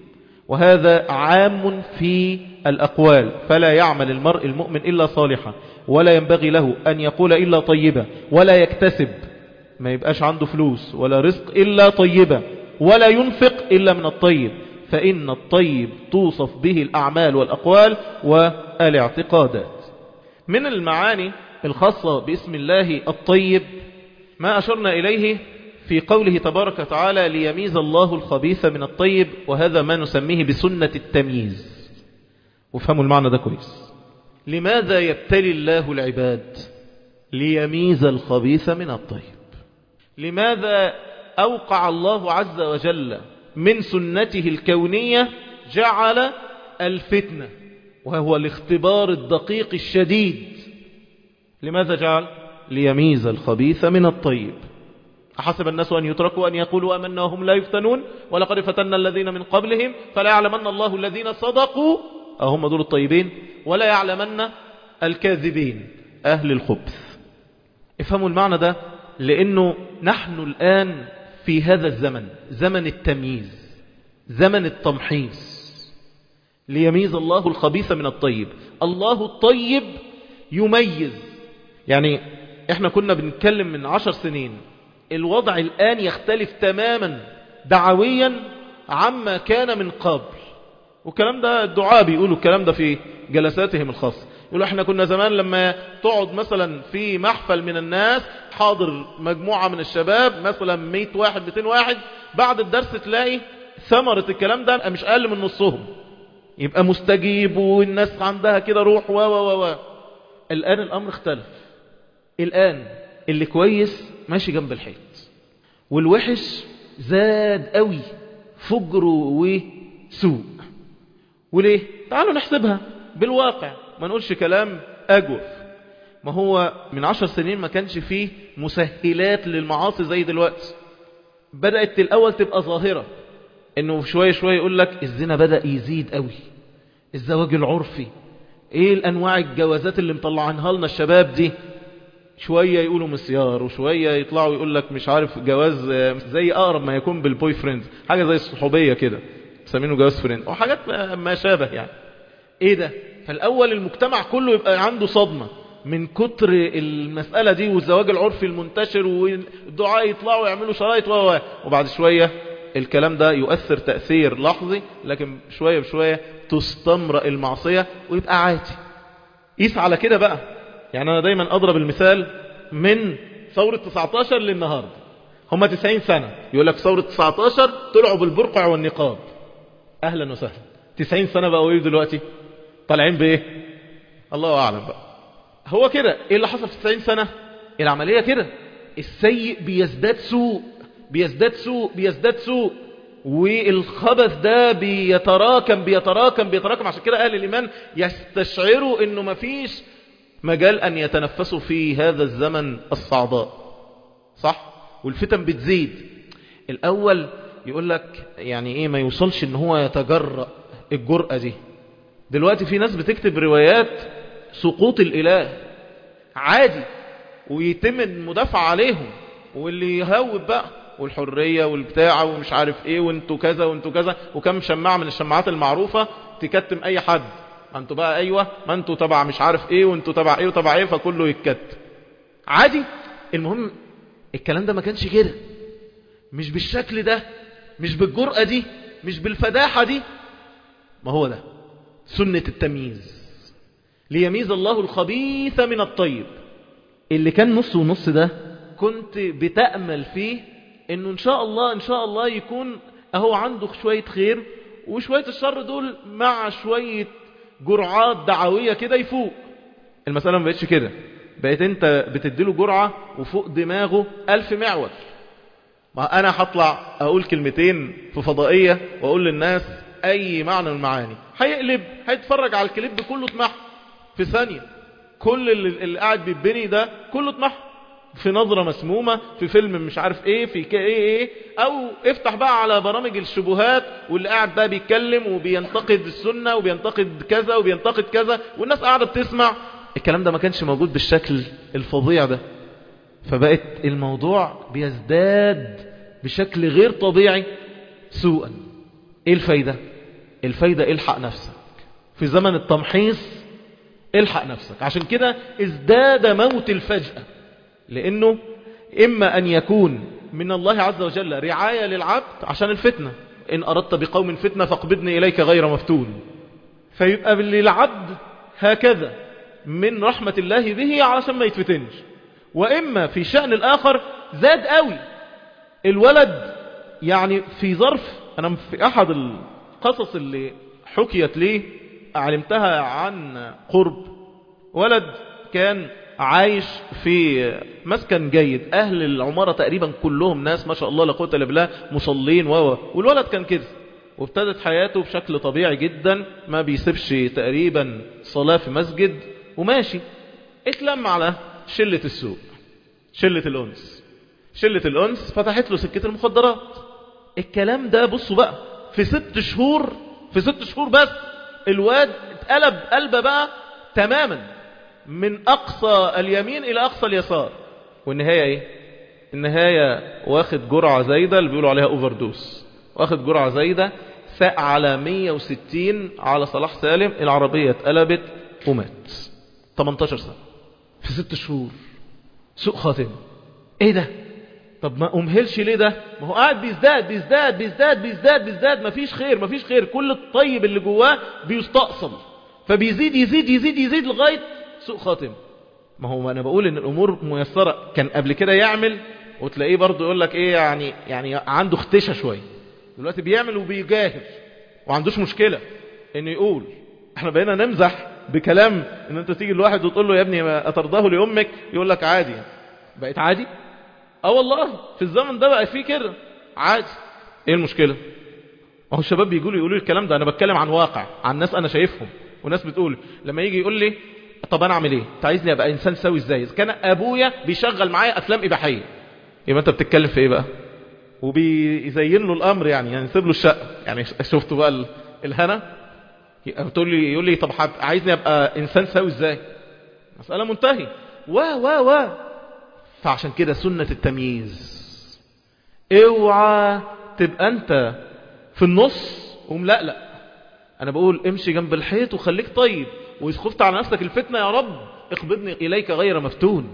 وهذا عام في الأقوال، فلا يعمل المرء المؤمن إلا صالحا، ولا ينبغي له أن يقول إلا طيبا، ولا يكتسب ما يبقاش عنده فلوس ولا رزق إلا طيبا، ولا ينفق إلا من الطيب، فإن الطيب توصف به الأعمال والأقوال والاعتقادات. من المعاني الخاصة باسم الله الطيب ما أشرنا إليه في قوله تبارك وتعالى ليميز الله الخبيث من الطيب، وهذا ما نسميه بسنة التمييز. وفهموا المعنى ده كويس. لماذا يبتلي الله العباد؟ ليميز الخبيث من الطيب. لماذا أوقع الله عز وجل من سنته الكونية جعل الفتنة، وهو الاختبار الدقيق الشديد؟ لماذا جعل؟ ليميز الخبيث من الطيب. أحسب الناس أن يتركوا أن يقولوا آمنا وهم لا يفتنون ولقد فتنا الذين من قبلهم فلا يعلمن الله الذين صدقوا هم دول الطيبين ولا يعلمن الكاذبين أهل الخبث. افهموا المعنى ده، لأنه نحن الآن في هذا الزمن، زمن التمييز، زمن التمحيص. ليميز الله الخبيث من الطيب. الله الطيب يميز. يعني احنا كنا بنتكلم من 10 سنين، الوضع الآن يختلف تماما دعويا عما كان من قبل. والكلام ده الدعاء بيقولوا الكلام ده في جلساتهم الخاصة. يقولوا احنا كنا زمان لما تقعد مثلا في محفل من الناس، حاضر مجموعة من الشباب مثلا 100 واحد 200 واحد، بعد الدرس تلاقي ثمرة الكلام ده مش أقل من نصهم، يبقى مستجيب والناس عندها كده روح و الآن الأمر اختلف. الآن اللي كويس ماشي جنب الحيط، والوحش زاد قوي فجر وسوء. وليه؟ تعالوا نحسبها بالواقع، ما نقولش كلام أجوف. ما هو من 10 سنين ما كانش فيه مسهلات للمعاصي زي دلوقتي. بدأت الأول تبقى ظاهرة، انه شوية شوية يقول لك الزنا بدأ يزيد قوي، الزواج العرفي، ايه الانواع الجوازات اللي مطلعينها لنا الشباب دي، شوية يقولوا مسيار وشوية يطلعوا يقول لك مش عارف جواز زي اقرب ما يكون بالبوي فريند، حاجة زي الصحوبية كده مسمينه جواز فريند وحاجات ما شابه. يعني ايه ده؟ فالاول المجتمع كله يبقى عنده صدمة من كتر المسألة دي، والزواج العرفي المنتشر، والدعاء يطلعوا يعملوا شرايط وبعد شوية الكلام ده يؤثر تأثير لحظي، لكن شوية بشوية تستمرأ المعصية ويبقى عادي. قيس على كده بقى. يعني أنا دايما أضرب المثال من ثورة 19 للنهاردة، هم 90 سنة. يقول لك ثورة 19 طلعوا بالبرقع والنقاب، أهلا وسهلا. 90 سنة بقوا ايه دلوقتي؟ طالعين بإيه؟ الله أعلم بقى. هو كده ايه اللي حصل في 90 سنة؟ العملية كده، السيء بيزداد سوء بيزداد سوء بيزداد سوء، والخبث ده بيتراكم بيتراكم بيتراكم. عشان كده أهل الإيمان يستشعروا إنه مفيش مجال أن يتنفسوا في هذا الزمن الصعداء، صح؟ والفتن بتزيد. الأول يقول لك يعني إيه ما يوصلش إن هو يتجرأ الجرأة دي. دلوقتي في ناس بتكتب روايات سقوط الإله عادي، ويتم المدافع عليهم، واللي يهوب بقى والحرية والبتاع ومش عارف ايه وانتوا كذا وانتوا كذا، وكم شماعة من الشماعات المعروفة تكتم اي حد، ما انتوا بقى ايوه ما انتوا تبع مش عارف ايه وانتوا تبع ايه وتبع ايه، فكله يتكتم عادي. المهم الكلام ده ما كانش كده، مش بالشكل ده، مش بالجرأة دي، مش بالفداحة دي. ما هو ده سنة التمييز. ليميز الله الخبيث من الطيب. اللي كان نص ونص ده كنت بتأمل فيه انه ان شاء الله يكون اهو عنده شوية خير، وشوية الشر دول مع شوية جرعات دعوية كده يفوق. المسألة ما بقتش كده، بقيت انت بتديله جرعة وفوق دماغه 1000 معول. ما انا هطلع اقول كلمتين في فضائية واقول للناس اي معنى من المعاني، هيقلب هيتفرج على الكليب كله اتمح في ثانية. كل اللي قاعد بيتبني ده كله اتمح في نظرة مسمومة، في فيلم مش عارف ايه، في ايه، او افتح بقى على برامج الشبهات، واللي قاعد بقى بيتكلم وبينتقد السنة وبينتقد كذا وبينتقد كذا، والناس قاعدة بتسمع. الكلام ده ما كانش موجود بالشكل الفظيع ده، فبقت الموضوع بيزداد بشكل غير طبيعي سوءا. ايه الفايدة؟ الفايدة الحق نفسك في زمن التمحيص، الحق نفسك. عشان كده ازداد موت الفجأة، لأنه إما أن يكون من الله عز وجل رعاية للعبد عشان الفتنة، إن أردت بقوم فتنة فاقبضني إليك غير مفتون، فيبقى للعبد هكذا من رحمة الله به علشان ما يتفتنش. وإما في شأن الآخر زاد قوي الولد. يعني في ظرف، أنا في أحد القصص اللي حكيت لي علمتها عن قرب. ولد كان عايش في مسكن جيد، أهل العمارة تقريبا كلهم ناس ما شاء الله لا قوة إلا بالله مصلين والولد كان كده، وابتدت حياته بشكل طبيعي جدا، ما بيسيبش تقريبا صلاة في مسجد وماشي. اتلم على شلة السوق، شلة الأنس فتحت له سكة المخدرات. الكلام ده بصوا بقى في 6 شهور بس الواد اتقلب قلبه بقى تماما من أقصى اليمين إلى أقصى اليسار. والنهاية إيه؟ النهاية واخد جرعة زايدة اللي بيقولوا عليها اوفر دوس، واخد جرعة زايدة، ساق على 160 على صلاح سالم، العربية اتقلبت ومات. 18 سنة في 6 شهور، سوء خاتمة. ايه ده؟ طب ما امهلش ليه ده؟ ما هو قاعد بيزداد، مفيش خير، كل الطيب اللي جواه بيستأصل، فبيزيد يزيد لغاية سوء خاتمة. ما هو انا بقول ان الامور ميسرة. كان قبل كده يعمل وتلاقيه برضو يقول لك ايه، يعني عنده اختشى شوية، دلوقتي بيعمل وبيجاهر وعندوش مشكلة انه يقول. احنا بقينا نمزح بكلام ان انت تيجي الواحد وتقول له يا ابني ما اترضاه لامك، يقول لك عادي. بقيت عادي؟ والله في الزمن ده بقى فيه كده عادي. ايه المشكلة؟ ما هو الشباب يقولوا الكلام ده، انا بتكلم عن واقع، عن ناس انا شايفهم، وناس بتقول لما يجي يقول لي طب انا اعمل ايه؟ انت عايزني ابقى انسان سوي ازاي؟ اذا كان ابويا بيشغل معايا افلام اباحيه، يبقى انت بتتكلم في ايه بقى؟ وبيزين له الامر، يعني يسيب له الشقه. يعني شفتوا بقى الهنا؟ يقول لي طب عايزني ابقى انسان سوي ازاي؟ مساله منتهيه. فعشان كده سنه التمييز، اوعى تبقى انت في النص وملقلق. انا بقول امشي جنب الحيط وخليك طيب، واذا خفت على نفسك الفتنه يا رب اقبضني اليك غير مفتون.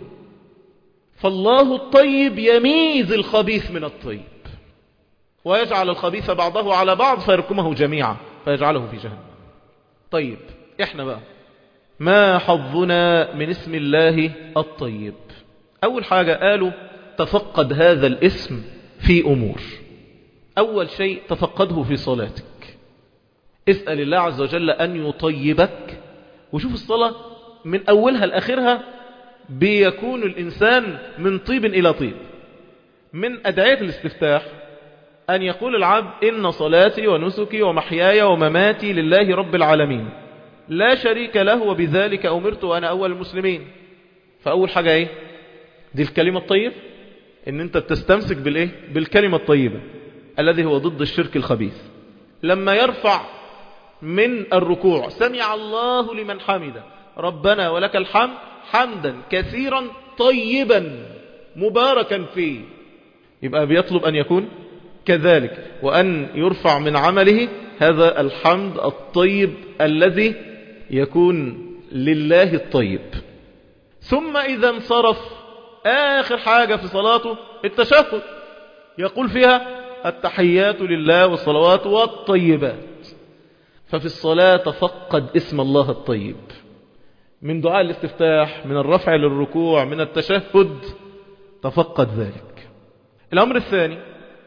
فالله الطيب يميز الخبيث من الطيب، ويجعل الخبيث بعضه على بعض فيركمه جميعا فيجعله في جهنم. طيب احنا بقى ما حظنا من اسم الله الطيب؟ اول حاجة قالوا تفقد هذا الاسم في امور. اول شيء تفقده في صلاتك، اسأل الله عز وجل ان يطيبك. وشوف الصلاة من اولها لاخرها بيكون الانسان من طيب الى طيب. من ادعية الاستفتاح أن يقول العبد إن صلاتي ونسكي ومحياي ومماتي لله رب العالمين لا شريك له وبذلك أمرت وأنا أول المسلمين. فأول حاجة إيه؟ دي الكلمة الطيبة، إن أنت بتستمسك بالإيه؟ بالكلمة الطيبة الذي هو ضد الشرك الخبيث. لما يرفع من الركوع سمع الله لمن حمده ربنا ولك الحمد حمدا كثيرا طيبا مباركا فيه، يبقى بيطلب أن يكون كذلك، وأن يرفع من عمله هذا الحمد الطيب الذي يكون لله الطيب. ثم إذا انصرف آخر حاجة في صلاته التشهد، يقول فيها التحيات لله والصلوات والطيبات. ففي الصلاة تفقد اسم الله الطيب، من دعاء الاستفتاح، من الرفع للركوع، من التشهد، تفقد ذلك. الأمر الثاني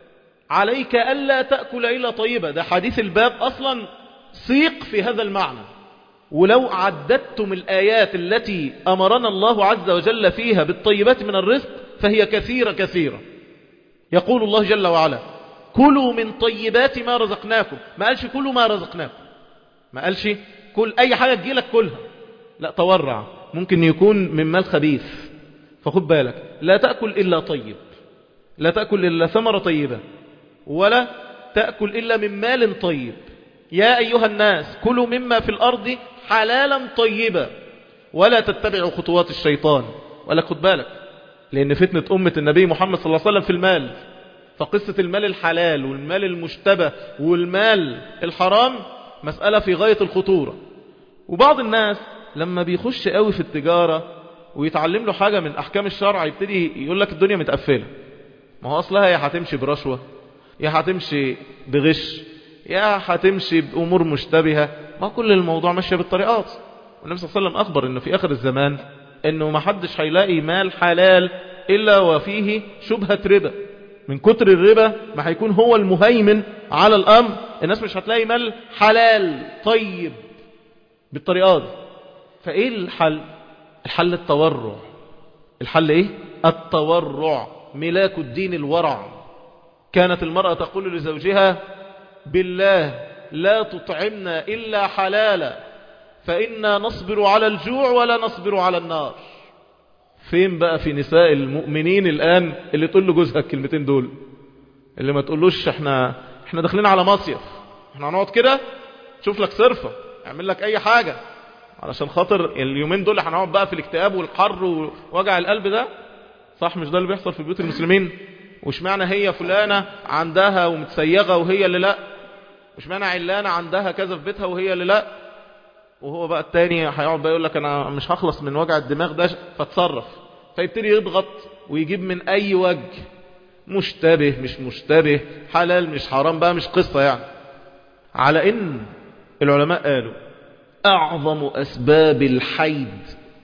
عليك ألا تأكل إلا طيبة. ده حديث الباب أصلا سيق في هذا المعنى. ولو عددتم الآيات التي أمرنا الله عز وجل فيها بالطيبات من الرزق فهي كثيرة. يقول الله جل وعلا كلوا من طيبات ما رزقناكم. ما قالش كلوا ما رزقناكم، ما قالش كل أي حاجة تجيلك كلها، لا تورع، ممكن يكون من مال خبيث. فخد بالك، لا تأكل إلا طيب، لا تأكل إلا ثمرة طيبة، ولا تأكل إلا من مال طيب. يا أيها الناس كلوا مما في الأرض حلالا طيبا ولا تتبعوا خطوات الشيطان. ولا خد بالك، لأن فتنة أمة النبي محمد صلى الله عليه وسلم في المال، فقصة المال الحلال والمال المشتبه والمال الحرام مسألة في غاية الخطورة. وبعض الناس لما بيخش قوي في التجارة ويتعلم له حاجة من أحكام الشرع يبتدي يقول لك الدنيا متقفلة. ما هو أصلها يا هتمشي برشوة، يا هتمشي بغش، يا هتمشي بأمور مشتبهة. ما كل الموضوع ماشية بالطريقات. والنبي صلى الله عليه وسلم أخبر إنه في آخر الزمان إنه ما حدش هيلاقي مال حلال إلا وفيه شبهة ربا. من كتر الربا ما هيكون هو المهيمن على الأمر، الناس مش هتلاقي مال حلال طيب بالطريقة دي. فإيه الحل؟ الحل التورع. الحل إيه؟ التورع، ملاك الدين الورع. كانت المرأة تقول لزوجها: بالله لا تطعمنا إلا حلالا فإنا نصبر على الجوع ولا نصبر على النار. فين بقى في نساء المؤمنين الآن اللي تقول لجوزها الكلمتين دول؟ اللي ما تقولوش احنا داخلين على مصيف، احنا هنقعد كده، شوف لك صرفة، اعمل لك اي حاجة علشان خاطر اليومين دول هنقعد بقى في الاكتئاب والحر ووجع القلب ده. صح؟ مش ده اللي بيحصل في بيوت المسلمين؟ وش معنى هي فلانة عندها ومتسيغة وهي اللي لا؟ وش معنى علانة عندها كذا في بيتها وهي اللي لا؟ وهو بقى التاني هيقعد بقى يقول لك انا مش هخلص من وجع الدماغ ده، فتصرف، فيبتدي يضغط ويجيب من اي وجه، مشتبه مش مشتبه، حلال مش حرام، بقى مش قصة يعني. على ان العلماء قالوا اعظم اسباب الحيد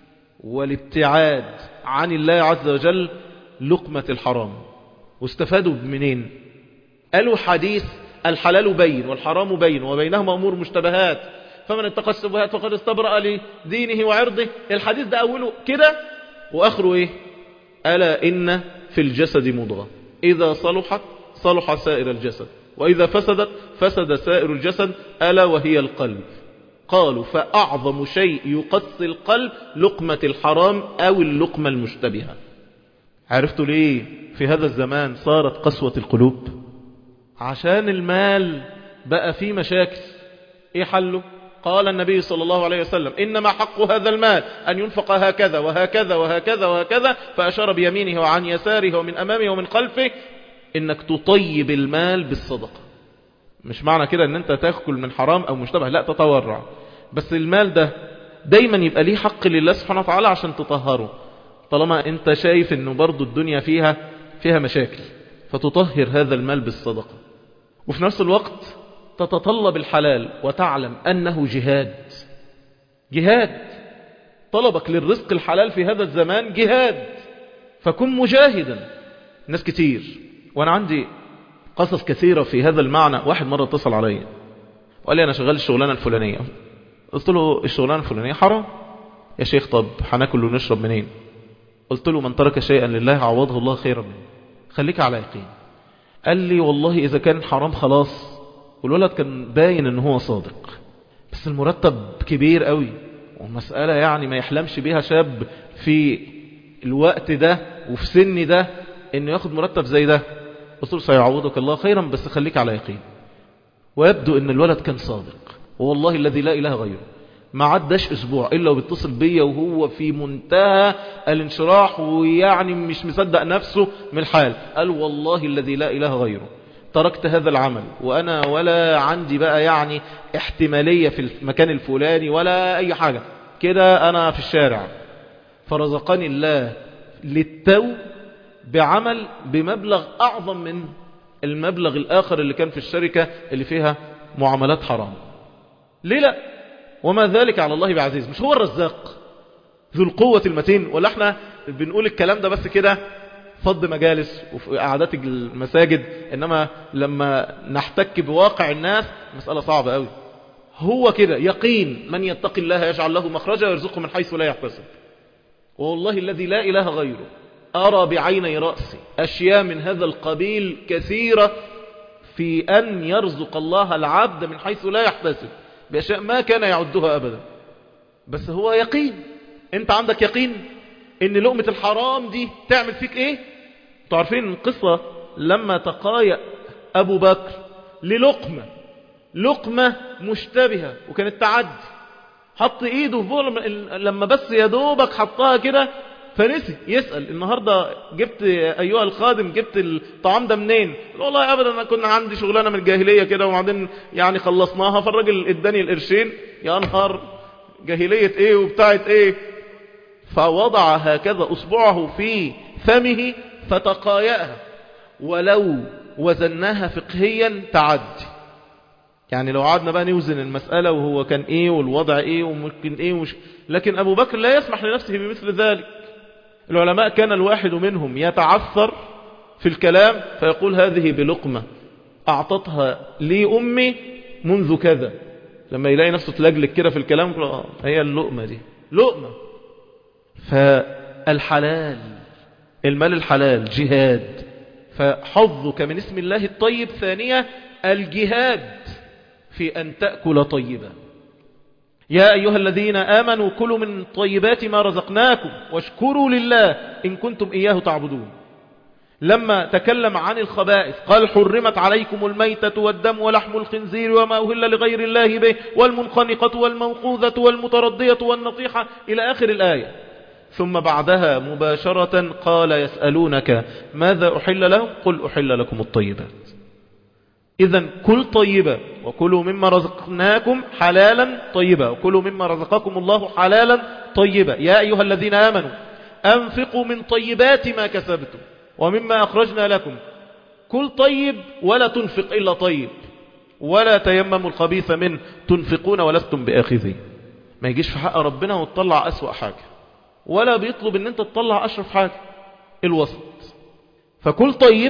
والابتعاد عن الله عز وجل لقمة الحرام. واستفادوا منين؟ قالوا حديث الحلال بين والحرام بين وبينهما امور مشتبهات فمن اتقى الشبهات فقد استبرأ لدينه وعرضه. الحديث ده اوله كده واخره ايه؟ الا ان في الجسد مضغة اذا صلحت صلح سائر الجسد واذا فسدت فسد سائر الجسد الا وهي القلب. قالوا فاعظم شيء يقسي القلب لقمة الحرام او اللقمة المشتبهة. عرفتوا ليه في هذا الزمان صارت قسوة القلوب؟ عشان المال بقى فيه مشاكل. ايه حله؟ قال النبي صلى الله عليه وسلم إنما حق هذا المال أن ينفق هكذا وهكذا وهكذا وهكذا، فأشار بيمينه وعن يساره ومن أمامه ومن خلفه. إنك تطيب المال بالصدقة. مش معنى كده أن أنت تأكل من حرام أو مشتبه، لا، تتورع، بس المال ده دايما يبقى ليه حق لله سبحانه وتعالى عشان تطهره، طالما أنت شايف أنه برضو الدنيا فيها مشاكل، فتطهر هذا المال بالصدقة. وفي نفس الوقت تتطلب الحلال وتعلم أنه جهاد. طلبك للرزق الحلال في هذا الزمان جهاد، فكن مجاهدا. ناس كتير، وأنا عندي قصص كثيرة في هذا المعنى. واحد مرة اتصل علي وقال لي أنا شغال الشغلانة الفلانية. قلت له الشغلانة الفلانية حرام يا شيخ. طب هناكل ونشرب منين؟ قلت له من ترك شيئا لله عوضه الله خيرا منه، خليك على يقين. قال لي والله إذا كان حرام خلاص. والولد كان باين ان هو صادق، بس المرتب كبير قوي، ومسألة يعني ما يحلمش بيها شاب في الوقت ده وفي سن ده انه ياخد مرتب زي ده. قلت له سيعوضك الله خيرا بس خليك على يقين. ويبدو ان الولد كان صادق، والله الذي لا اله غيره ما عداش اسبوع الا وبيتصل بيا وهو في منتهى الانشراح، ويعني مش مصدق نفسه من الحال. قال والله الذي لا اله غيره تركت هذا العمل وأنا ولا عندي بقى يعني احتمالية في المكان الفلاني ولا أي حاجة كده، أنا في الشارع، فرزقني الله للتو بعمل بمبلغ أعظم من المبلغ الآخر اللي كان في الشركة اللي فيها معاملات حرام. ليه لا؟ وما ذلك على الله بعزيز. مش هو الرزاق ذو القوة المتين؟ ولا احنا بنقول الكلام ده بس كده فض مجالس وفي قعدات المساجد، إنما لما نحتك بواقع الناس مسألة صعبة قوي. هو كده يقين من يتقي الله يجعل له مخرجا ويرزقه من حيث لا يحتسب. والله الذي لا إله غيره أرى بعيني رأسي أشياء من هذا القبيل كثيرة في أن يرزق الله العبد من حيث لا يحتسب بأشياء ما كان يعدها أبدا. بس هو يقين. أنت عندك يقين إن لقمة الحرام دي تعمل فيك إيه؟ تعرفين القصة لما تقايا أبو بكر للقمة مشتبهة وكانت تعدي، حط إيده في بغل لما بس يدوبك حطها كده، فنسي يسأل النهاردة جبت أيها الخادم جبت الطعام ده منين؟ والله أبدا أنا كنا عندي شغلانة من الجاهلية كده وبعدين يعني خلصناها، فالراجل اداني القرشين. يا نهار، جاهلية إيه وبتاعت إيه؟ فوضع هكذا أصبعه في فمه فتقايأها، ولو وزناها فقهيا تعدي. يعني لو قعدنا بقى نوزن المسألة وهو كان إيه والوضع إيه وممكن إيه لكن أبو بكر لا يسمح لنفسه بمثل ذلك. العلماء كان الواحد منهم يتعثر في الكلام فيقول هذه بلقمة أعطتها لي أمي منذ كذا، لما يلاقي نفسه تلجلك كده في الكلام هي اللقمة دي لقمة. فالحلال، المال الحلال جهاد، فحظك من اسم الله الطيب. ثانية الجهاد في أن تأكل طيبا. يا أيها الذين آمنوا كلوا من طيبات ما رزقناكم واشكروا لله إن كنتم إياه تعبدون. لما تكلم عن الخبائث قال حرمت عليكم الميتة والدم ولحم الخنزير وما أهل لغير الله به والمنخنقة والموقوذة والمتردية والنطيحة إلى آخر الآية. ثم بعدها مباشرة قال يسألونك ماذا أحل لهم قل أحل لكم الطيبات. إذن كل طيبة وكلوا مما رزقناكم حلالا طيبا وكلوا مما رزقكم الله حلالا طيبا. يا أيها الذين آمنوا أنفقوا من طيبات ما كسبتم ومما أخرجنا لكم. كل طيب ولا تنفق إلا طيب ولا تيمموا الخبيث منه تنفقون ولستم بآخذين. ما يجيش في حق ربنا وتطلع أسوأ حاجة، ولا بيطلب ان انت تطلع أشرف حاجة، الوسط. فكل طيب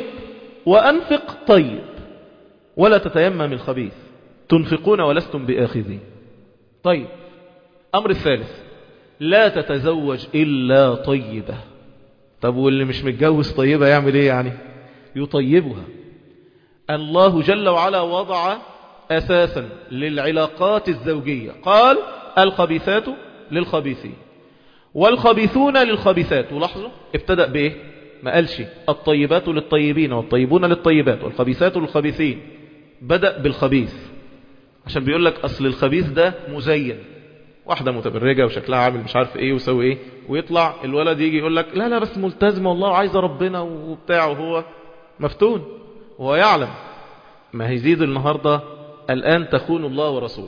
وأنفق طيب ولا تتيمم الخبيث تنفقون ولستم بآخذين. طيب أمر الثالث لا تتزوج إلا طيبة. طب واللي مش متجوز طيبة يعمل ايه يعني؟ يطيبها. الله جل وعلا وضع أساسا للعلاقات الزوجية، قال الخبيثات للخبيثين والخبيثون للخبيثات. ولاحظوا ابتدأ بإيه؟ ما قالش الطيبات للطيبين والطيبون للطيبات والخبيثات للخبيثين، بدأ بالخبيث عشان بيقول لك أصل الخبيث ده مزين، واحدة متبرجة وشكلها عامل مش عارف ايه وسوي ايه، ويطلع الولد يجي يقول لك لا لا بس ملتزمة والله وعايزة ربنا وبتاعه، وهو مفتون وهو يعلم. ما هيزيد النهاردة الآن تخون الله ورسوله.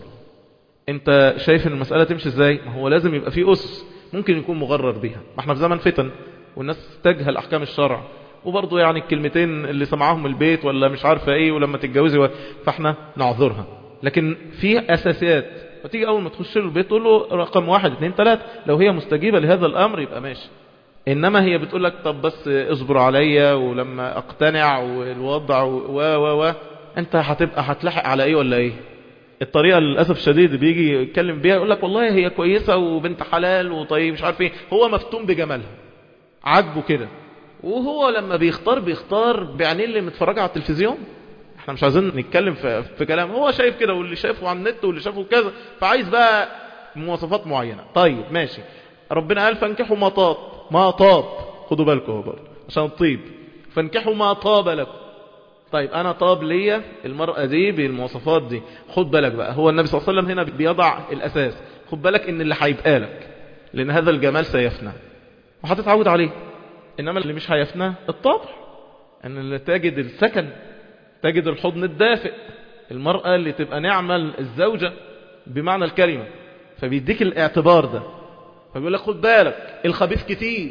انت شايف ان المسألة تمشي ازاي؟ ما هو لازم يبقى فيه أسس، ممكن يكون مغرر بيها. ما احنا في زمن فتن والناس تجهل أحكام الشرع، وبرضه يعني الكلمتين اللي سمعهم البيت ولا مش عارفة ايه ولما تتجوزي فاحنا نعذرها. لكن في أساسيات، فتيجي أول ما تخش له البيت تقول له رقم 1 2 3، لو هي مستجيبة لهذا الأمر يبقى ماشي. إنما هي بتقول لك طب بس اصبر عليا ولما أقتنع والوضع و أنت هتلحق على إيه ولا إيه؟ الطريقة للأسف الشديد بيجي يتكلم بيها يقول لك والله هي كويسة وبنت حلال وطيب مش عارف إيه، هو مفتون بجمالها عاجبه كده، وهو لما بيختار بعينين اللي متفرجة على التلفزيون. احنا مش عايزين نتكلم في كلام، هو شايف كده واللي شايفه على النت واللي شايفه كذا، فعايز بقى مواصفات معينة. طيب ماشي، ربنا قال فانكحوا ما طاب خدوا بالكم هو برضه عشان الطيب، فانكحوا ما طاب لكم. طيب انا طاب ليا المرأة دي بالمواصفات دي، خد بالك بقى، هو النبي صلى الله عليه وسلم هنا بيضع الاساس، خد بالك ان اللي هيبقى لك، لان هذا الجمال سيفنى وهتتعود عليه، انما اللي مش هيفنى الطبع، ان اللي تجد السكن، تجد الحضن الدافئ، المرأة اللي تبقى نعمة الزوجة بمعنى الكلمة، فبيديك الاعتبار ده. فبيقول لك خد بالك الخبيث كتير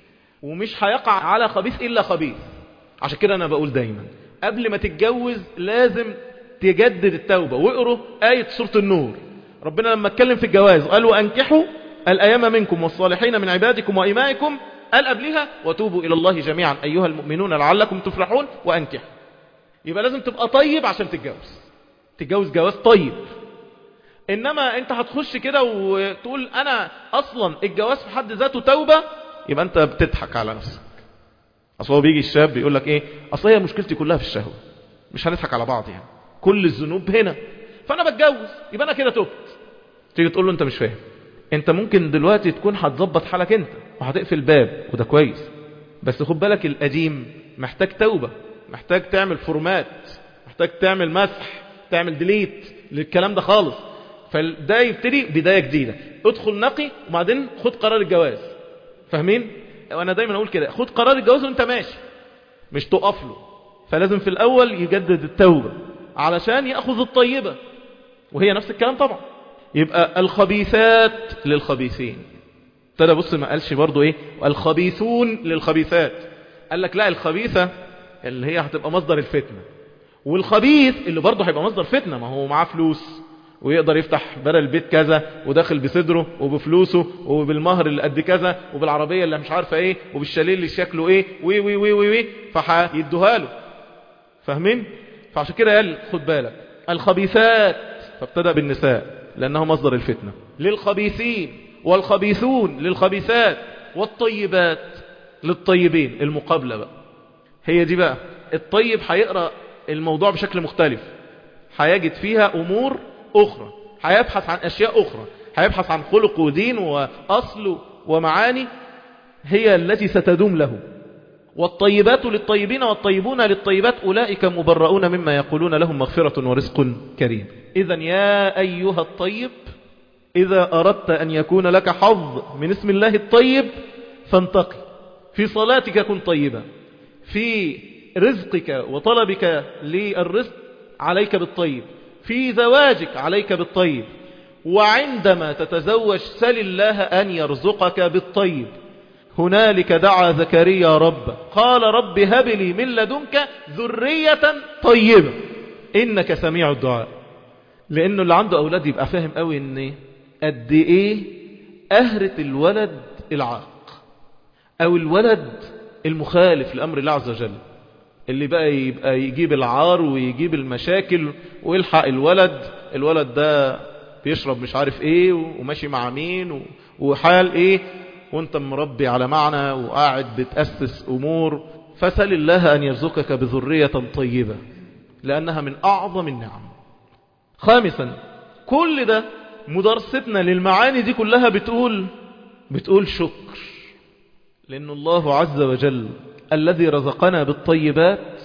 ومش هيقع على خبيث إلا خبيث. عشان كده أنا بقول دايما قبل ما تتجوز لازم تجدد التوبة. واقروا آية سورة النور، ربنا لما اتكلم في الجواز قال وأنكحوا الأيام منكم والصالحين من عبادكم وإمائكم، قال قبلها وتوبوا إلى الله جميعا أيها المؤمنون لعلكم تفلحون وأنكحوا. يبقى لازم تبقى طيب عشان تتجوز جواز طيب. انما انت هتخش كده وتقول انا اصلا الجواز في حد ذاته توبة، يبقى انت بتضحك على نفسك. اصلا هو بيجي الشاب بيقول لك ايه، اصلا هي مشكلتي كلها في الشهوة، مش هنضحك على بعض يعني، كل الذنوب هنا، فانا بتجوز يبقى انا كده تبت. تيجي تقول له انت مش فاهم، انت ممكن دلوقتي تكون هتظبط حالك انت وهتقفل باب وده كويس، بس خد بالك القديم محتاج توبة، محتاج تعمل فورمات، محتاج تعمل مسح، تعمل ديليت للكلام ده خالص. فده يبتدي بداية جديدة، ادخل نقي وبعدين خد قرار الجواز. فاهمين؟ وانا دايما اقول كده، خد قرار الجواز وانت ماشي، مش تقف له. فلازم في الاول يجدد التوبة علشان يأخذ الطيبة، وهي نفس الكلام طبعا. يبقى الخبيثات للخبيثين. ابتدى بص ما قالش برضو ايه الخبيثون للخبيثات، قال لك لا، الخبيثة اللي هي هتبقى مصدر الفتنة، والخبيث اللي برضه هيبقى مصدر فتنة، ما هو معاه فلوس ويقدر يفتح بدل البيت كذا وداخل بصدره وبفلوسه وبالمهر اللي قد كذا وبالعربية اللي مش عارفة ايه وبالشاليه اللي شكله ايه وي وي وي وي وي، فهيدوها له. فاهمين؟ فعشان كده قال خد بالك الخبيثات فابتدأ بالنساء لأنه مصدر الفتنة. للخبيثين والخبيثون للخبيثات والطيبات للطيبين. المقابلة بقى هي دي بقى. الطيب هيقرأ الموضوع بشكل مختلف، هيجد فيها أمور أخرى، هيبحث عن أشياء أخرى، هيبحث عن خلق ودين وأصل ومعاني هي التي ستدوم له. والطيبات للطيبين والطيبون للطيبات أولئك مبرؤون مما يقولون لهم مغفرة ورزق كريم. إذن يا أيها الطيب، إذا أردت أن يكون لك حظ من اسم الله الطيب فانتقي. في صلاتك كن طيبا، في رزقك وطلبك للرزق عليك بالطيب، في زواجك عليك بالطيب، وعندما تتزوج سل الله أن يرزقك بالطيب. هنالك دعا زكريا ربه قال رب هب لي من لدنك ذرية طيبة إنك سميع الدعاء. لأنه اللي عنده أولاد يبقى فاهم قوي إن قد إيه أهرة الولد العاق أو الولد المخالف لأمر الله عز وجل، اللي بقى يبقى يجيب العار ويجيب المشاكل ويلحق الولد ده بيشرب مش عارف ايه وماشي مع مين وحال ايه، وانت مربي على معنى وقاعد بتأسس امور. فسل الله ان يرزقك بذرية طيبة لانها من اعظم النعم. خامسا، كل ده مدرستنا للمعاني دي كلها بتقول شكر، لأن الله عز وجل الذي رزقنا بالطيبات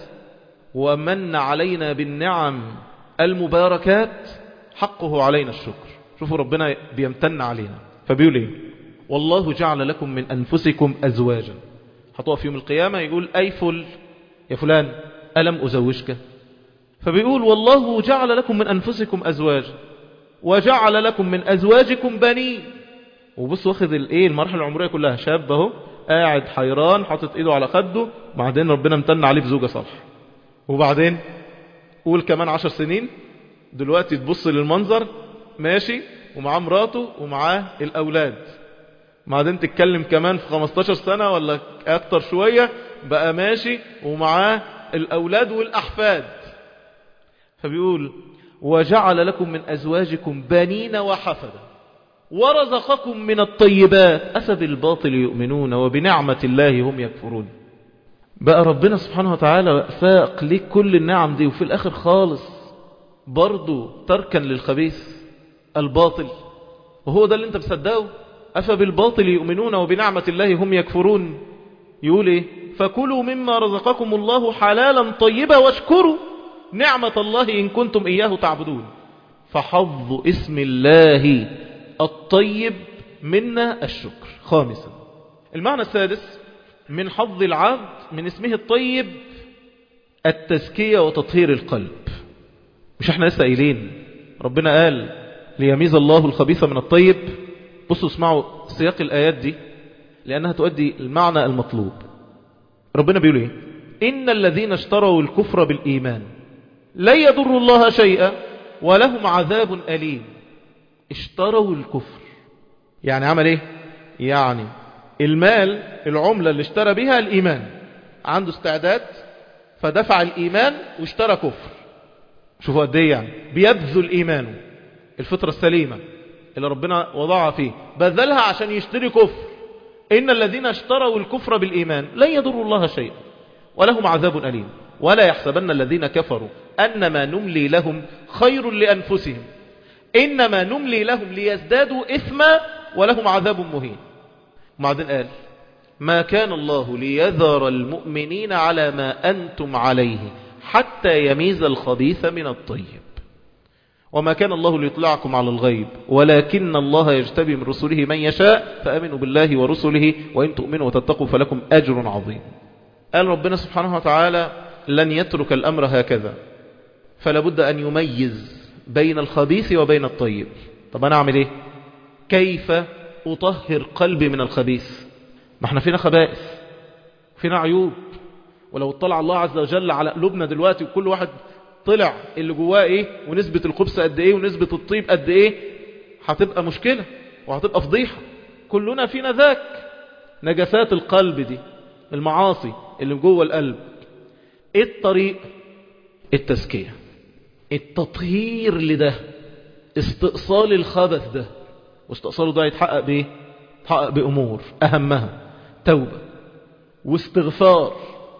ومن علينا بالنعم المباركات حقه علينا الشكر. شوفوا ربنا بيمتن علينا فبيقول ايه؟ والله جعل لكم من أنفسكم أزواجا. هتقف يوم القيامة يقول أي يا فلان ألم أزوجك؟ فبيقول والله جعل لكم من أنفسكم أزواجا وجعل لكم من أزواجكم بنين. وبص واخد المرحلة العمرية كلها، شاب اهو قاعد حيران حاطط ايده على خده، بعدين ربنا امتن عليه بزوجة صالحة، وبعدين قول كمان 10 سنين دلوقتي تبص للمنظر ماشي ومعاه مراته ومعاه الأولاد، بعدين تتكلم كمان في 15 سنة ولا أكتر شوية بقى ماشي ومعاه الأولاد والأحفاد. فبيقول وجعل لكم من أزواجكم بنين وحفدا ورزقكم من الطيبات أفبالباطل يؤمنون وبنعمة الله هم يكفرون. بقى ربنا سبحانه وتعالى فاق لك كل النعم دي، وفي الآخر خالص برضو تركا للخبيث الباطل، وهو ده اللي انت بتصدقه. أفبالباطل يؤمنون وبنعمة الله هم يكفرون. يقول ايه؟ فكلوا مما رزقكم الله حلالا طيبا واشكروا نعمة الله إن كنتم إياه تعبدون. فحظ اسم الله الطيب منا الشكر. خامسا، المعنى السادس من حظ العبد من اسمه الطيب التزكية وتطهير القلب. مش احنا لسه قايلين ربنا قال ليميز الله الخبيث من الطيب؟ بصوا اسمعوا سياق الآيات دي لأنها تؤدي المعنى المطلوب. ربنا بيقول ايه؟ إن الذين اشتروا الكفر بالإيمان لن يضروا الله شيئا ولهم عذاب أليم. اشتروا الكفر يعني عمل ايه؟ يعني المال العملة اللي اشترى بها الإيمان، عنده استعداد فدفع الإيمان واشترى كفر. شوفوا قد ايه يعني بيبذل إيمانه، الفطرة السليمة اللي ربنا وضعها فيه بذلها عشان يشتري كفر. إن الذين اشتروا الكفر بالإيمان لن يضروا الله شيئا ولهم عذاب أليم ولا يحسبن الذين كفروا أنما نملي لهم خير لأنفسهم إنما نملي لهم ليزدادوا إثما ولهم عذاب مهين. وبعدين قال ما كان الله ليذر المؤمنين على ما أنتم عليه حتى يميز الخبيث من الطيب وما كان الله ليطلعكم على الغيب ولكن الله يجتبي من رسله من يشاء فآمنوا بالله ورسله وإن تؤمنوا وتتقوا فلكم أجر عظيم. قال ربنا سبحانه وتعالى لن يترك الأمر هكذا، فلا بد أن يميز بين الخبيث وبين الطيب. طب أنا أعمل إيه؟ كيف أطهر قلبي من الخبيث؟ ما احنا فينا خبائث فينا عيوب، ولو اطلع الله عز وجل على قلوبنا دلوقتي وكل واحد طلع اللي جواه ايه ونسبة الخبث قد ايه ونسبة الطيب قد ايه، هتبقى مشكلة وهتبقى فضيحة. كلنا فينا ذاك نجسات القلب دي، المعاصي اللي جوه القلب. ايه الطريق؟ التزكية، التطهير لده. استئصال الخبث ده. واستئصاله ده يتحقق بإيه؟ يتحقق بأمور أهمها توبة واستغفار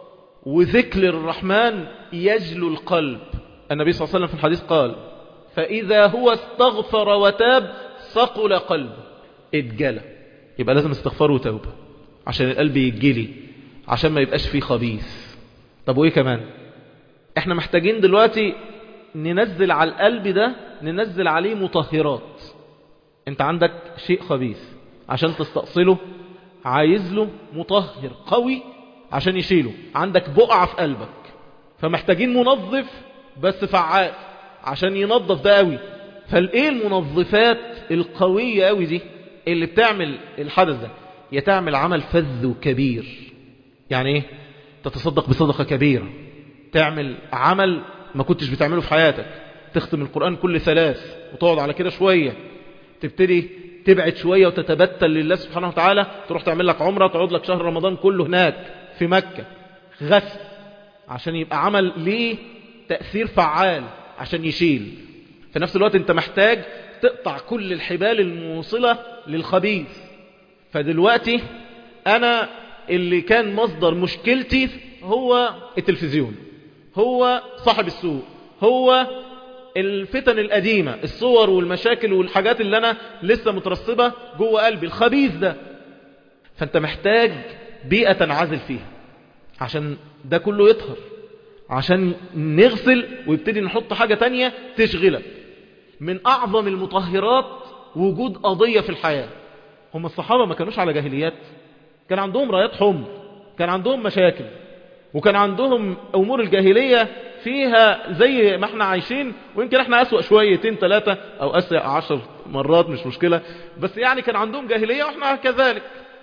وذكر الرحمن يجلو القلب. النبي صلى الله عليه وسلم في الحديث قال: فإذا هو استغفر وتاب صقل قلبه، اتجلى. يبقى لازم استغفار وتوبة عشان القلب يتجلي، عشان ما يبقاش فيه خبيث. طب وإيه كمان؟ احنا محتاجين دلوقتي ننزل على القلب ده، ننزل عليه مطهرات. انت عندك شيء خبيث، عشان تستأصله عايز له مطهر قوي عشان يشيله. عندك بقعة في قلبك، فمحتاجين منظف بس فعال عشان ينظف ده قوي. فالايه المنظفات القوية قوي دي اللي بتعمل الحدث ده؟ يتعمل عمل فذ وكبير. يعني ايه؟ تتصدق بصدقة كبيرة، تعمل عمل ما كنتش بتعمله في حياتك، تختم القرآن كل 3 وتقعد على كده شوية، تبتدي تبعد شوية وتتبتل لله سبحانه وتعالى، تروح تعمل لك عمرة، تقعد لك شهر رمضان كله هناك في مكة غسل، عشان يبقى عمل ليه تأثير فعال عشان يشيل. في نفس الوقت انت محتاج تقطع كل الحبال الموصلة للخبيث. فدلوقتي انا اللي كان مصدر مشكلتي هو التلفزيون، هو صاحب السوق، هو الفتن القديمة، الصور والمشاكل والحاجات اللي انا لسه مترسبة جوه قلبي، الخبيث ده. فانت محتاج بيئة تنعزل فيها عشان ده كله يطهر، عشان نغسل ويبتدي نحط حاجة تانية تشغلك. من اعظم المطهرات وجود قضية في الحياة. هم الصحابة ما كانوش على جاهليات، كان عندهم رايات حمر، كان عندهم مشاكل، وكان عندهم امور الجاهلية فيها زي ما احنا عايشين، ويمكن احنا اسوأ شويتين 3 او اسوأ 10 مرات، مش مشكلة. بس يعني كان عندهم جاهلية واحنا كذلك.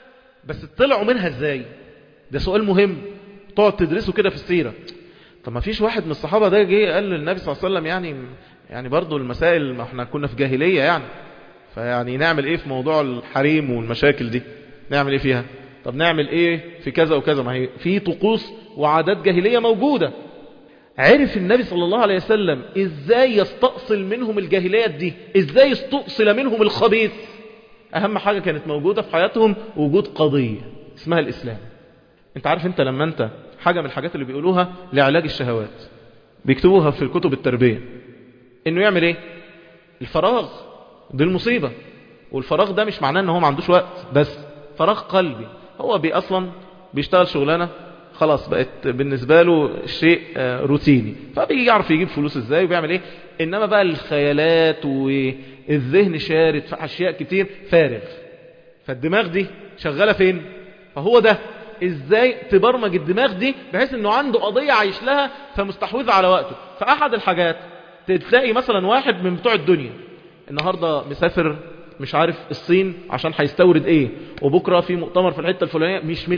بس طلعوا منها ازاي؟ ده سؤال مهم تقعد تدرسه كده في السيرة. طب ما فيش واحد من الصحابة ده جه قال للنبي صلى الله عليه وسلم يعني برضو المسائل، ما احنا كنا في جاهلية يعني، فيعني نعمل ايه في موضوع الحريم والمشاكل دي؟ نعمل ايه فيها؟ طب نعمل ايه في كذا وكذا؟ ما هي في طقوس وعادات جاهلية موجودة. عرف النبي صلى الله عليه وسلم ازاي يستأصل منهم الجاهليات دي، ازاي يستأصل منهم الخبيث. اهم حاجة كانت موجودة في حياتهم وجود قضية اسمها الاسلام. انت عارف انت لما انت حاجة من الحاجات اللي بيقولوها لعلاج الشهوات، بيكتبوها في الكتب التربية، انه يعمل ايه؟ الفراغ دي المصيبة. والفراغ ده مش معناه ان هو ما عندوش وقت، بس فراغ قلبي. هو اصلا بيشتغل شغلانة خلاص بقت بالنسبة له شيء روتيني، فبيعرف يجيب فلوس ازاي وبيعمل ايه. انما بقى الخيالات والذهن شارد في اشياء كتير فارغ، فالدماغ دي شغالة فين؟ فهو ده ازاي تبرمج الدماغ دي بحيث انه عنده قضية عايش لها فمستحوذة على وقته. فاحد الحاجات تلاقي مثلا واحد من بتوع الدنيا النهاردة مسافر مش عارف الصين عشان هيستورد ايه، وبكرة في مؤتمر في الحتة الفلانية،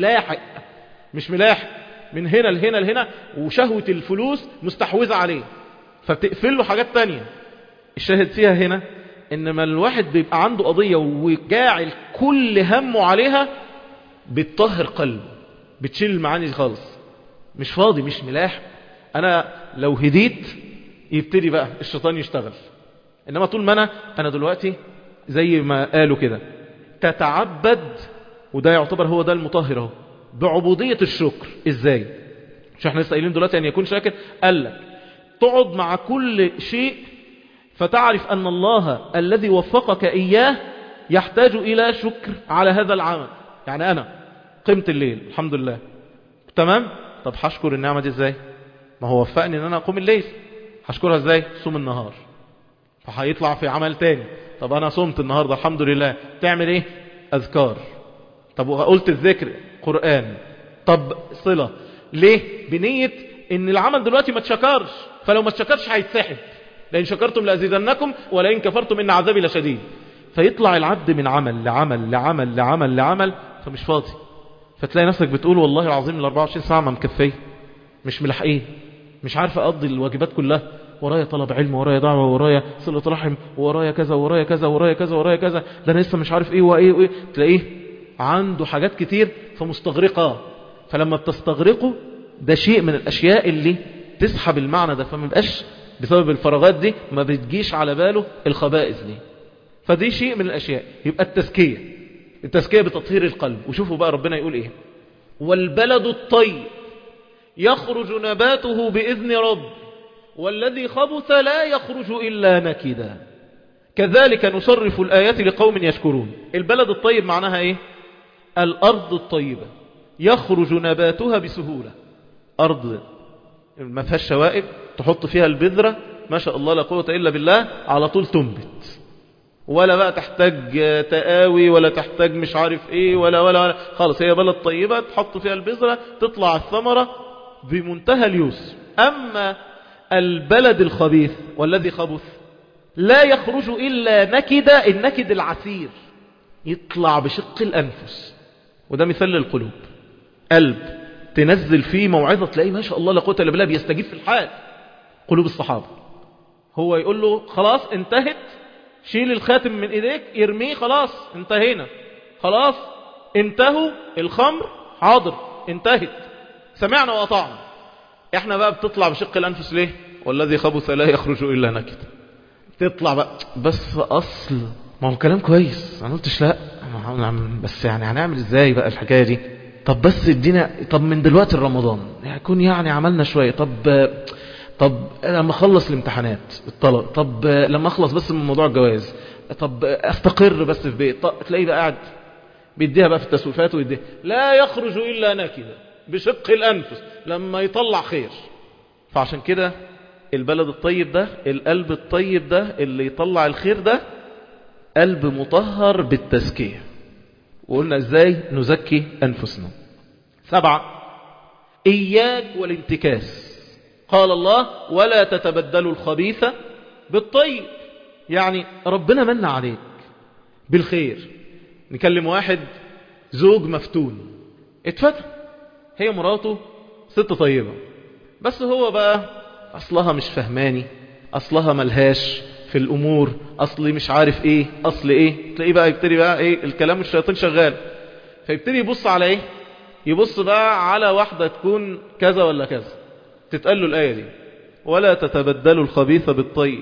مش ملاحق من هنا لهنا لهنا، وشهوة الفلوس مستحوذة عليه، فبتقفل له حاجات تانية. الشاهد فيها هنا انما الواحد بيبقى عنده قضية وجاعل كل همه عليها، بتطهر قلبه، بتشيل المعاني خالص، مش فاضي، مش ملاحق. انا لو هديت يبتدي بقى الشيطان يشتغل. انما طول ما انا دلوقتي زي ما قالوا كده تتعبد، وده يعتبر هو ده المطهر اهو، بعبودية الشكر. ازاي؟ مش احنا لسه قايلين دلوقتي ان يكون شاكر؟ قال لك تقعد مع كل شيء فتعرف ان الله الذي وفقك اياه يحتاج الى شكر على هذا العمل. يعني انا قمت الليل الحمد لله تمام، طب هشكر النعمة دي ازاي؟ ما هو وفقني ان انا اقوم الليل، هشكرها ازاي؟ صوم النهار، فهيطلع في عمل تاني. طب انا صمت النهاردة الحمد لله، تعمل ايه؟ اذكار. طب وقلت الذكر قرآن، طب صلة. ليه؟ بنية ان العمل دلوقتي ما تشكرش، فلو ما تشكرش هيتسحب، لان شكرتم لأزيدنكم ولئن كفرتم ان عذابي لشديد. فيطلع العبد من عمل لعمل لعمل لعمل لعمل، فمش فاضي. فتلاقي نفسك بتقول والله العظيم ال 24 ساعة ما مكفيه، مش ملحقين، مش عارف اقضي الواجبات كلها، ورايا طلب علم، ورايا دعوة، ورايا صلة رحم، ورايا كذا ورايا كذا ورايا كذا ورايا كذا، ده انا لسه مش عارف ايه وايه وايه. تلاقيه عنده حاجات كتير فمستغرقة. فلما بتستغرقه ده شيء من الاشياء اللي تسحب المعنى ده، فما بقاش بسبب الفراغات دي ما بتجيش على باله الخبائث دي. فدي شيء من الأشياء. يبقى التزكية بتطهير القلب. وشوفوا بقى ربنا يقول إيه: والبلد الطيب يخرج نباته بإذن رب والذي خبث لا يخرج إلا نكدا كذلك نصرف الآيات لقوم يشكرون. البلد الطيب معناها إيه؟ الأرض الطيبة يخرج نباتها بسهولة. أرض ما فيهاش شوائب، تحط فيها البذرة ما شاء الله لا قوة إلا بالله على طول تنبت، ولا بقى تحتاج تقاوي ولا تحتاج مش عارف ايه ولا خالص. هي بلد طيبة تحط فيها البذرة تطلع الثمرة بمنتهى اليسر. أما البلد الخبيث والذي خبث لا يخرج إلا نكدا، النكد العسير يطلع بشق الأنفس. وده مثال للقلوب. قلب تنزل فيه موعظة تلاقيه ما شاء الله لا قوة إلا بالله بيستجيب في الحال. قلوب الصحابة هو يقول له خلاص انتهت، شيل الخاتم من ايديك ارميه، خلاص انتهينا، خلاص انتهوا الخمر، حاضر انتهت، سمعنا وأطعنا. احنا بقى بتطلع بشق الأنفس ليه؟ والذي خبث لا يخرج إلا نكد. تطلع بقى بس أصل ما هو كلام كويس، أنا قلتش لا، بس يعني هنعمل ازاي بقى الحكاية دي؟ طب بس ادينا، طب من دلوقتي رمضان يكون يعني عملنا شوية، طب لما اخلص الامتحانات الطلب، طب لما اخلص بس من موضوع الجواز، طب استقر بس في بيت. تلاقيه بقى قاعد بيديها بقى في التسويفات ويديها لا يخرج إلا نكدا بشق الأنفس لما يطلع خير. فعشان كده البلد الطيب ده، القلب الطيب ده اللي يطلع الخير ده قلب مطهر بالتزكية. وقلنا ازاي نزكي أنفسنا. 7 إياك والانتكاس. قال الله ولا تتبدلوا الخبيث بالطيب. يعني ربنا من عليك بالخير. نكلم واحد زوج مفتون اتفتن، هي مراته ست طيبة، بس هو بقى أصلها مش فهماني، أصلها ملهاش في الأمور، أصلي مش عارف إيه، أصل إيه. تلاقيه بقى يبتدي بقى إيه الكلام الشيطان شغال، فيبتدي يبص على إيه؟ يبص بقى على واحدة تكون كذا ولا كذا. تتقال له الآية دي ولا تتبدلوا الخبيث بالطيب.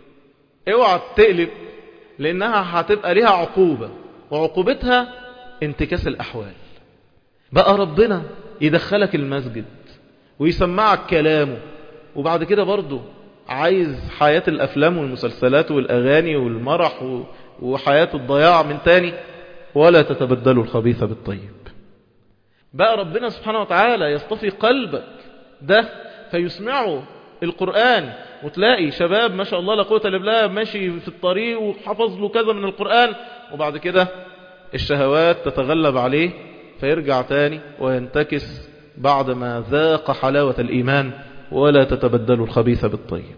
اوعى تقلب، لأنها هتبقى لها عقوبة، وعقوبتها انتكاس الأحوال. بقى ربنا يدخلك المسجد ويسمعك كلامه، وبعد كده برضو عايز حياة الأفلام والمسلسلات والأغاني والمرح وحياة الضياع من تاني. ولا تتبدلوا الخبيث بالطيب. بقى ربنا سبحانه وتعالى يصطفي قلبك ده فيسمعه القرآن، وتلاقي شباب ما شاء الله لا قوة الا بالله ماشي في الطريق وحفظ له كذا من القرآن، وبعد كده الشهوات تتغلب عليه فيرجع تاني وينتكس بعد ما ذاق حلاوة الإيمان. ولا تتبدلوا الخبيث بالطيب.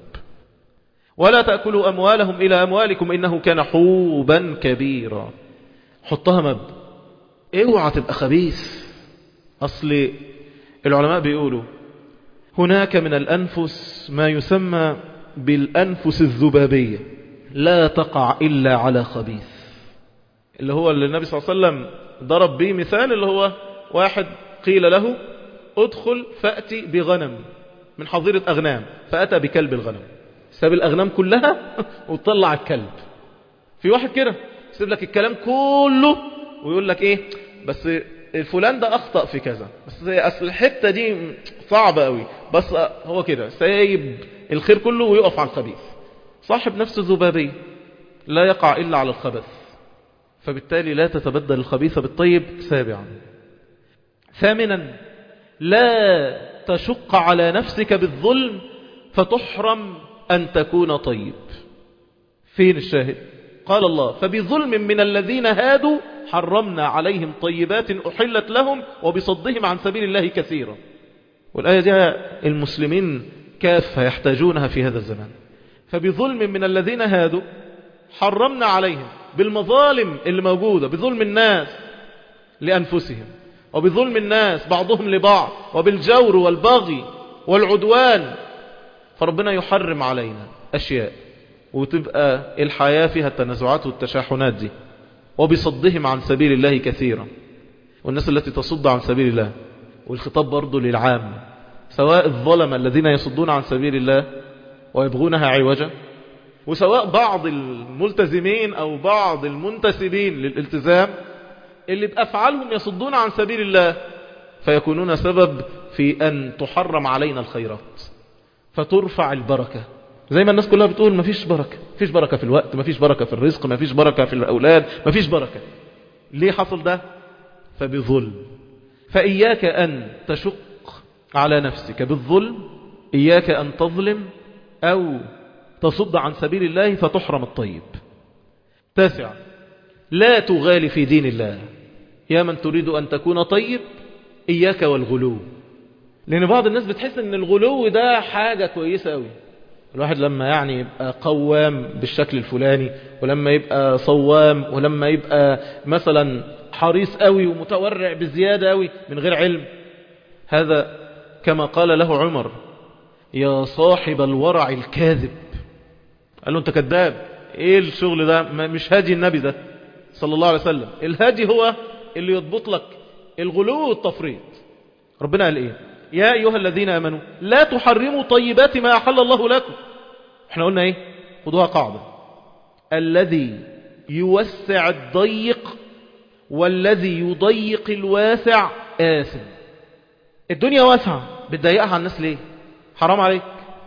ولا تأكلوا أموالهم إلى أموالكم إنه كان حوبا كبيرا. حطها مبدأ، اوعى تبقى خبيث. أصل العلماء بيقولوا هناك من الأنفس ما يسمى بالأنفس الذبابية لا تقع إلا على خبيث، اللي هو اللي النبي صلى الله عليه وسلم ضرب به مثال، اللي هو واحد قيل له ادخل فأتي بغنم من حظيرة أغنام، فأتى بكلب الغنم، ساب الأغنام كلها وطلع الكلب. في واحد كده يسيب لك الكلام كله ويقول لك ايه بس الفلان ده أخطأ في كذا، بس أصل الحتة دي صعبة قوي، بس هو كده سايب الخير كله ويقف على الخبيث. صاحب نفس الذبابية لا يقع إلا على الخبث. فبالتالي لا تتبدل الخبيث بالطيب. 7 ثامنا لا تشق على نفسك بالظلم فتحرم أن تكون طيب. فين الشاهد؟ قال الله فبظلم من الذين هادوا حرمنا عليهم طيبات أحلت لهم وبصدهم عن سبيل الله كثيرا. والآية دي المسلمين كافة يحتاجونها في هذا الزمان. فبظلم من الذين هادوا حرمنا عليهم، بالمظالم اللي موجودة، بظلم الناس لأنفسهم، وبظلم الناس بعضهم لبعض، وبالجور والبغي والعدوان. فربنا يحرم علينا أشياء وتبقى الحياة فيها التنازعات والتشاحنات دي. وبصدهم عن سبيل الله كثيرا، والناس التي تصد عن سبيل الله. والخطاب برضو للعام، سواء الظلم الذين يصدون عن سبيل الله ويبغونها عوجا. وسواء بعض الملتزمين أو بعض المنتسبين للالتزام اللي بأفعالهم يصدون عن سبيل الله فيكونون سبب في أن تحرم علينا الخيرات فترفع البركة. زي ما الناس كلها بتقول مفيش بركة، مفيش بركة في الوقت، مفيش بركة في الرزق، مفيش بركة في الأولاد، مفيش بركة. ليه حصل ده؟ فبظلم. فإياك أن تشق على نفسك بالظلم، إياك أن تظلم أو تصد عن سبيل الله فتحرم الطيب. 9، لا تغالي في دين الله. يا من تريد أن تكون طيب إياك والغلو. لأن بعض الناس بتحس أن الغلو ده حاجة كويسة أوي. الواحد لما يعني يبقى قوام بالشكل الفلاني، ولما يبقى صوام، ولما يبقى مثلا حريص أوي ومتورع بزيادة أوي من غير علم، هذا كما قال له عمر: يا صاحب الورع الكاذب. قال له أنت كذاب، إيه الشغل ده؟ مش هادي النبي ده صلى الله عليه وسلم. الهادي هو اللي يضبط لك الغلو والتفريط. ربنا قال إيه؟ يا أيها الذين آمنوا لا تحرموا طيبات ما أحل الله لكم. احنا قلنا إيه؟ خدوها قاعدة: الذي يوسع الضيق والذي يضيق الواسع آثم. الدنيا واسعة، بتضيقها على الناس ليه؟ حرام عليك.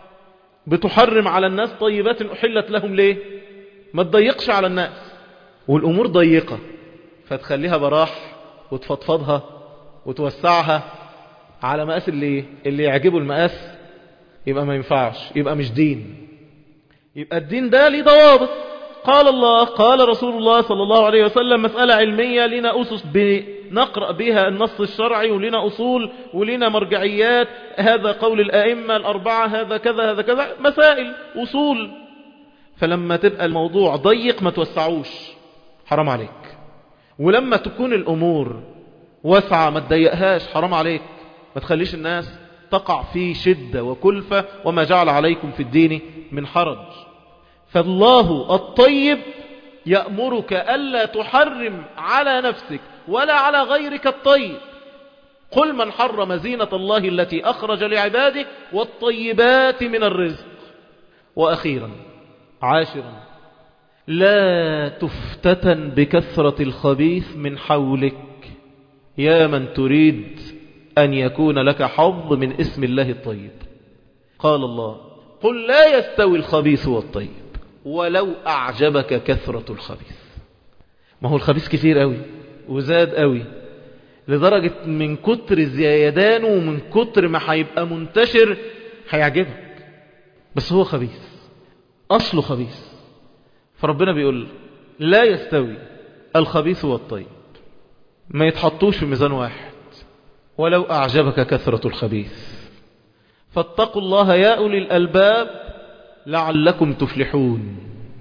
بتحرم على الناس طيبات أحلت لهم ليه؟ ما تضيقش على الناس. والأمور ضيقة فتخليها براح وتفضفضها وتوسعها على مقاس اللي يعجبه المقاس، يبقى ما ينفعش، يبقى مش دين. يبقى الدين ده ليه ضوابط. قال الله، قال رسول الله صلى الله عليه وسلم. مسألة علمية لنا أسس بنقرأ بها النص الشرعي، ولنا أصول ولنا مرجعيات. هذا قول الأئمة الأربعة، هذا كذا هذا كذا، مسائل أصول. فلما تبقى الموضوع ضيق ما توسعوش، حرام عليك. ولما تكون الأمور واسعة ما تضيقهاش، حرام عليك. ما تخليش الناس تقع في شدة وكلفة، وما جعل عليكم في الدين من حرج. فالله الطيب يأمرك ألا تحرم على نفسك ولا على غيرك الطيب. قل من حرم زينة الله التي أخرج لعباده والطيبات من الرزق. وأخيرا 10، لا تفتتن بكثرة الخبيث من حولك. يا من تريد أن يكون لك حظ من اسم الله الطيب. قال الله: قل لا يستوي الخبيث والطيب ولو أعجبك كثرة الخبيث. ما هو الخبيث كثير قوي وزاد قوي، لدرجة من كتر زيادانه ومن كتر ما هيبقى منتشر هيعجبك، بس هو خبيث، أصله خبيث. فربنا بيقول لا يستوي الخبيث والطيب، ما يتحطوش في ميزان واحد ولو أعجبك كثرة الخبيث. فاتقوا الله يا أولي الألباب لعلكم تفلحون.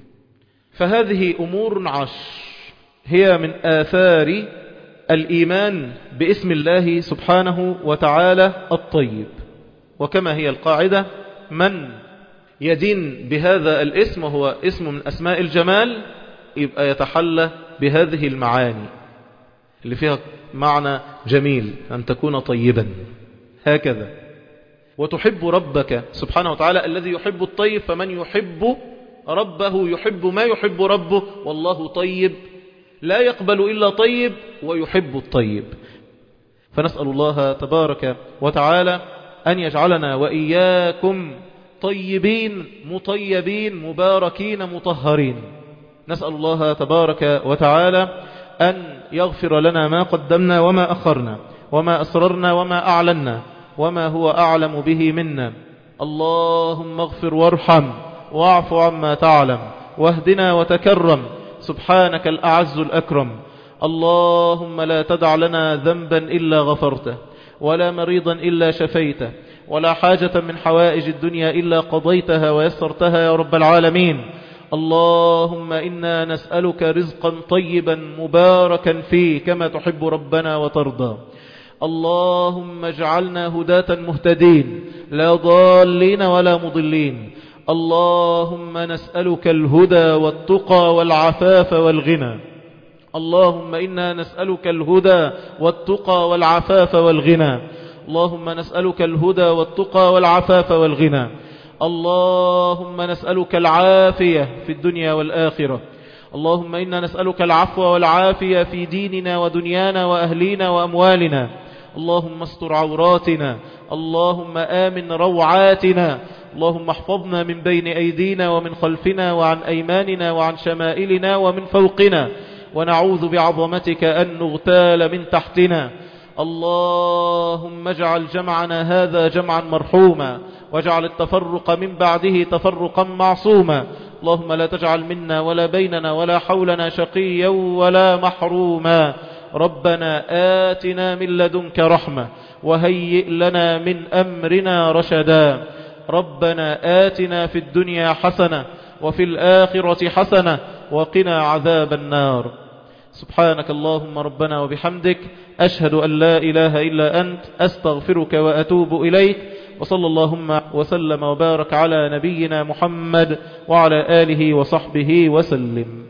فهذه أمور 10 هي من آثار الإيمان باسم الله سبحانه وتعالى الطيب. وكما هي القاعدة: من يدين بهذا الاسم وهو اسم من أسماء الجمال يبقى يتحلى بهذه المعاني اللي فيها معنى جميل، أن تكون طيبا هكذا. وتحب ربك سبحانه وتعالى الذي يحب الطيب، فمن يحب ربه يحب ما يحب ربه، والله طيب لا يقبل إلا طيب ويحب الطيب. فنسأل الله تبارك وتعالى أن يجعلنا وإياكم طيبين مطيبين مباركين مطهرين. نسأل الله تبارك وتعالى أن يغفر لنا ما قدمنا وما أخرنا وما أسررنا وما أعلنا وما هو أعلم به منا. اللهم اغفر وارحم واعف عما تعلم واهدنا وتكرم، سبحانك الأعز الأكرم. اللهم لا تدع لنا ذنبا إلا غفرته، ولا مريضا إلا شفيته، ولا حاجة من حوائج الدنيا إلا قضيتها ويسرتها يا رب العالمين. اللهم إنا نسألك رزقا طيبا مباركا فيه كما تحب ربنا وترضى. اللهم اجعلنا هداة مهتدين لا ضالين ولا مضلين. اللهم نسألك الهدى والتقى والعفاف والغنى. اللهم إنا نسألك الهدى والتقى والعفاف والغنى. اللهم نسألك الهدى والتقى والعفاف والغنى. اللهم نسألك العافية في الدنيا والآخرة. اللهم إنا نسألك العفو والعافية في ديننا ودنيانا وأهلينا وأموالنا. اللهم استر عوراتنا. اللهم آمن روعاتنا. اللهم احفظنا من بين أيدينا ومن خلفنا وعن أيماننا وعن شمائلنا ومن فوقنا، ونعوذ بعظمتك أن نغتال من تحتنا. اللهم اجعل جمعنا هذا جمعا مرحوما، واجعل التفرق من بعده تفرقا معصوما. اللهم لا تجعل منا ولا بيننا ولا حولنا شقيا ولا محروما. ربنا آتنا من لدنك رحمة وهيئ لنا من أمرنا رشدا. ربنا آتنا في الدنيا حسنة وفي الآخرة حسنة وقنا عذاب النار. سبحانك اللهم ربنا وبحمدك، أشهد أن لا إله إلا أنت، أستغفرك وأتوب إليك. وصلى اللهم وسلم وبارك على نبينا محمد وعلى آله وصحبه وسلم.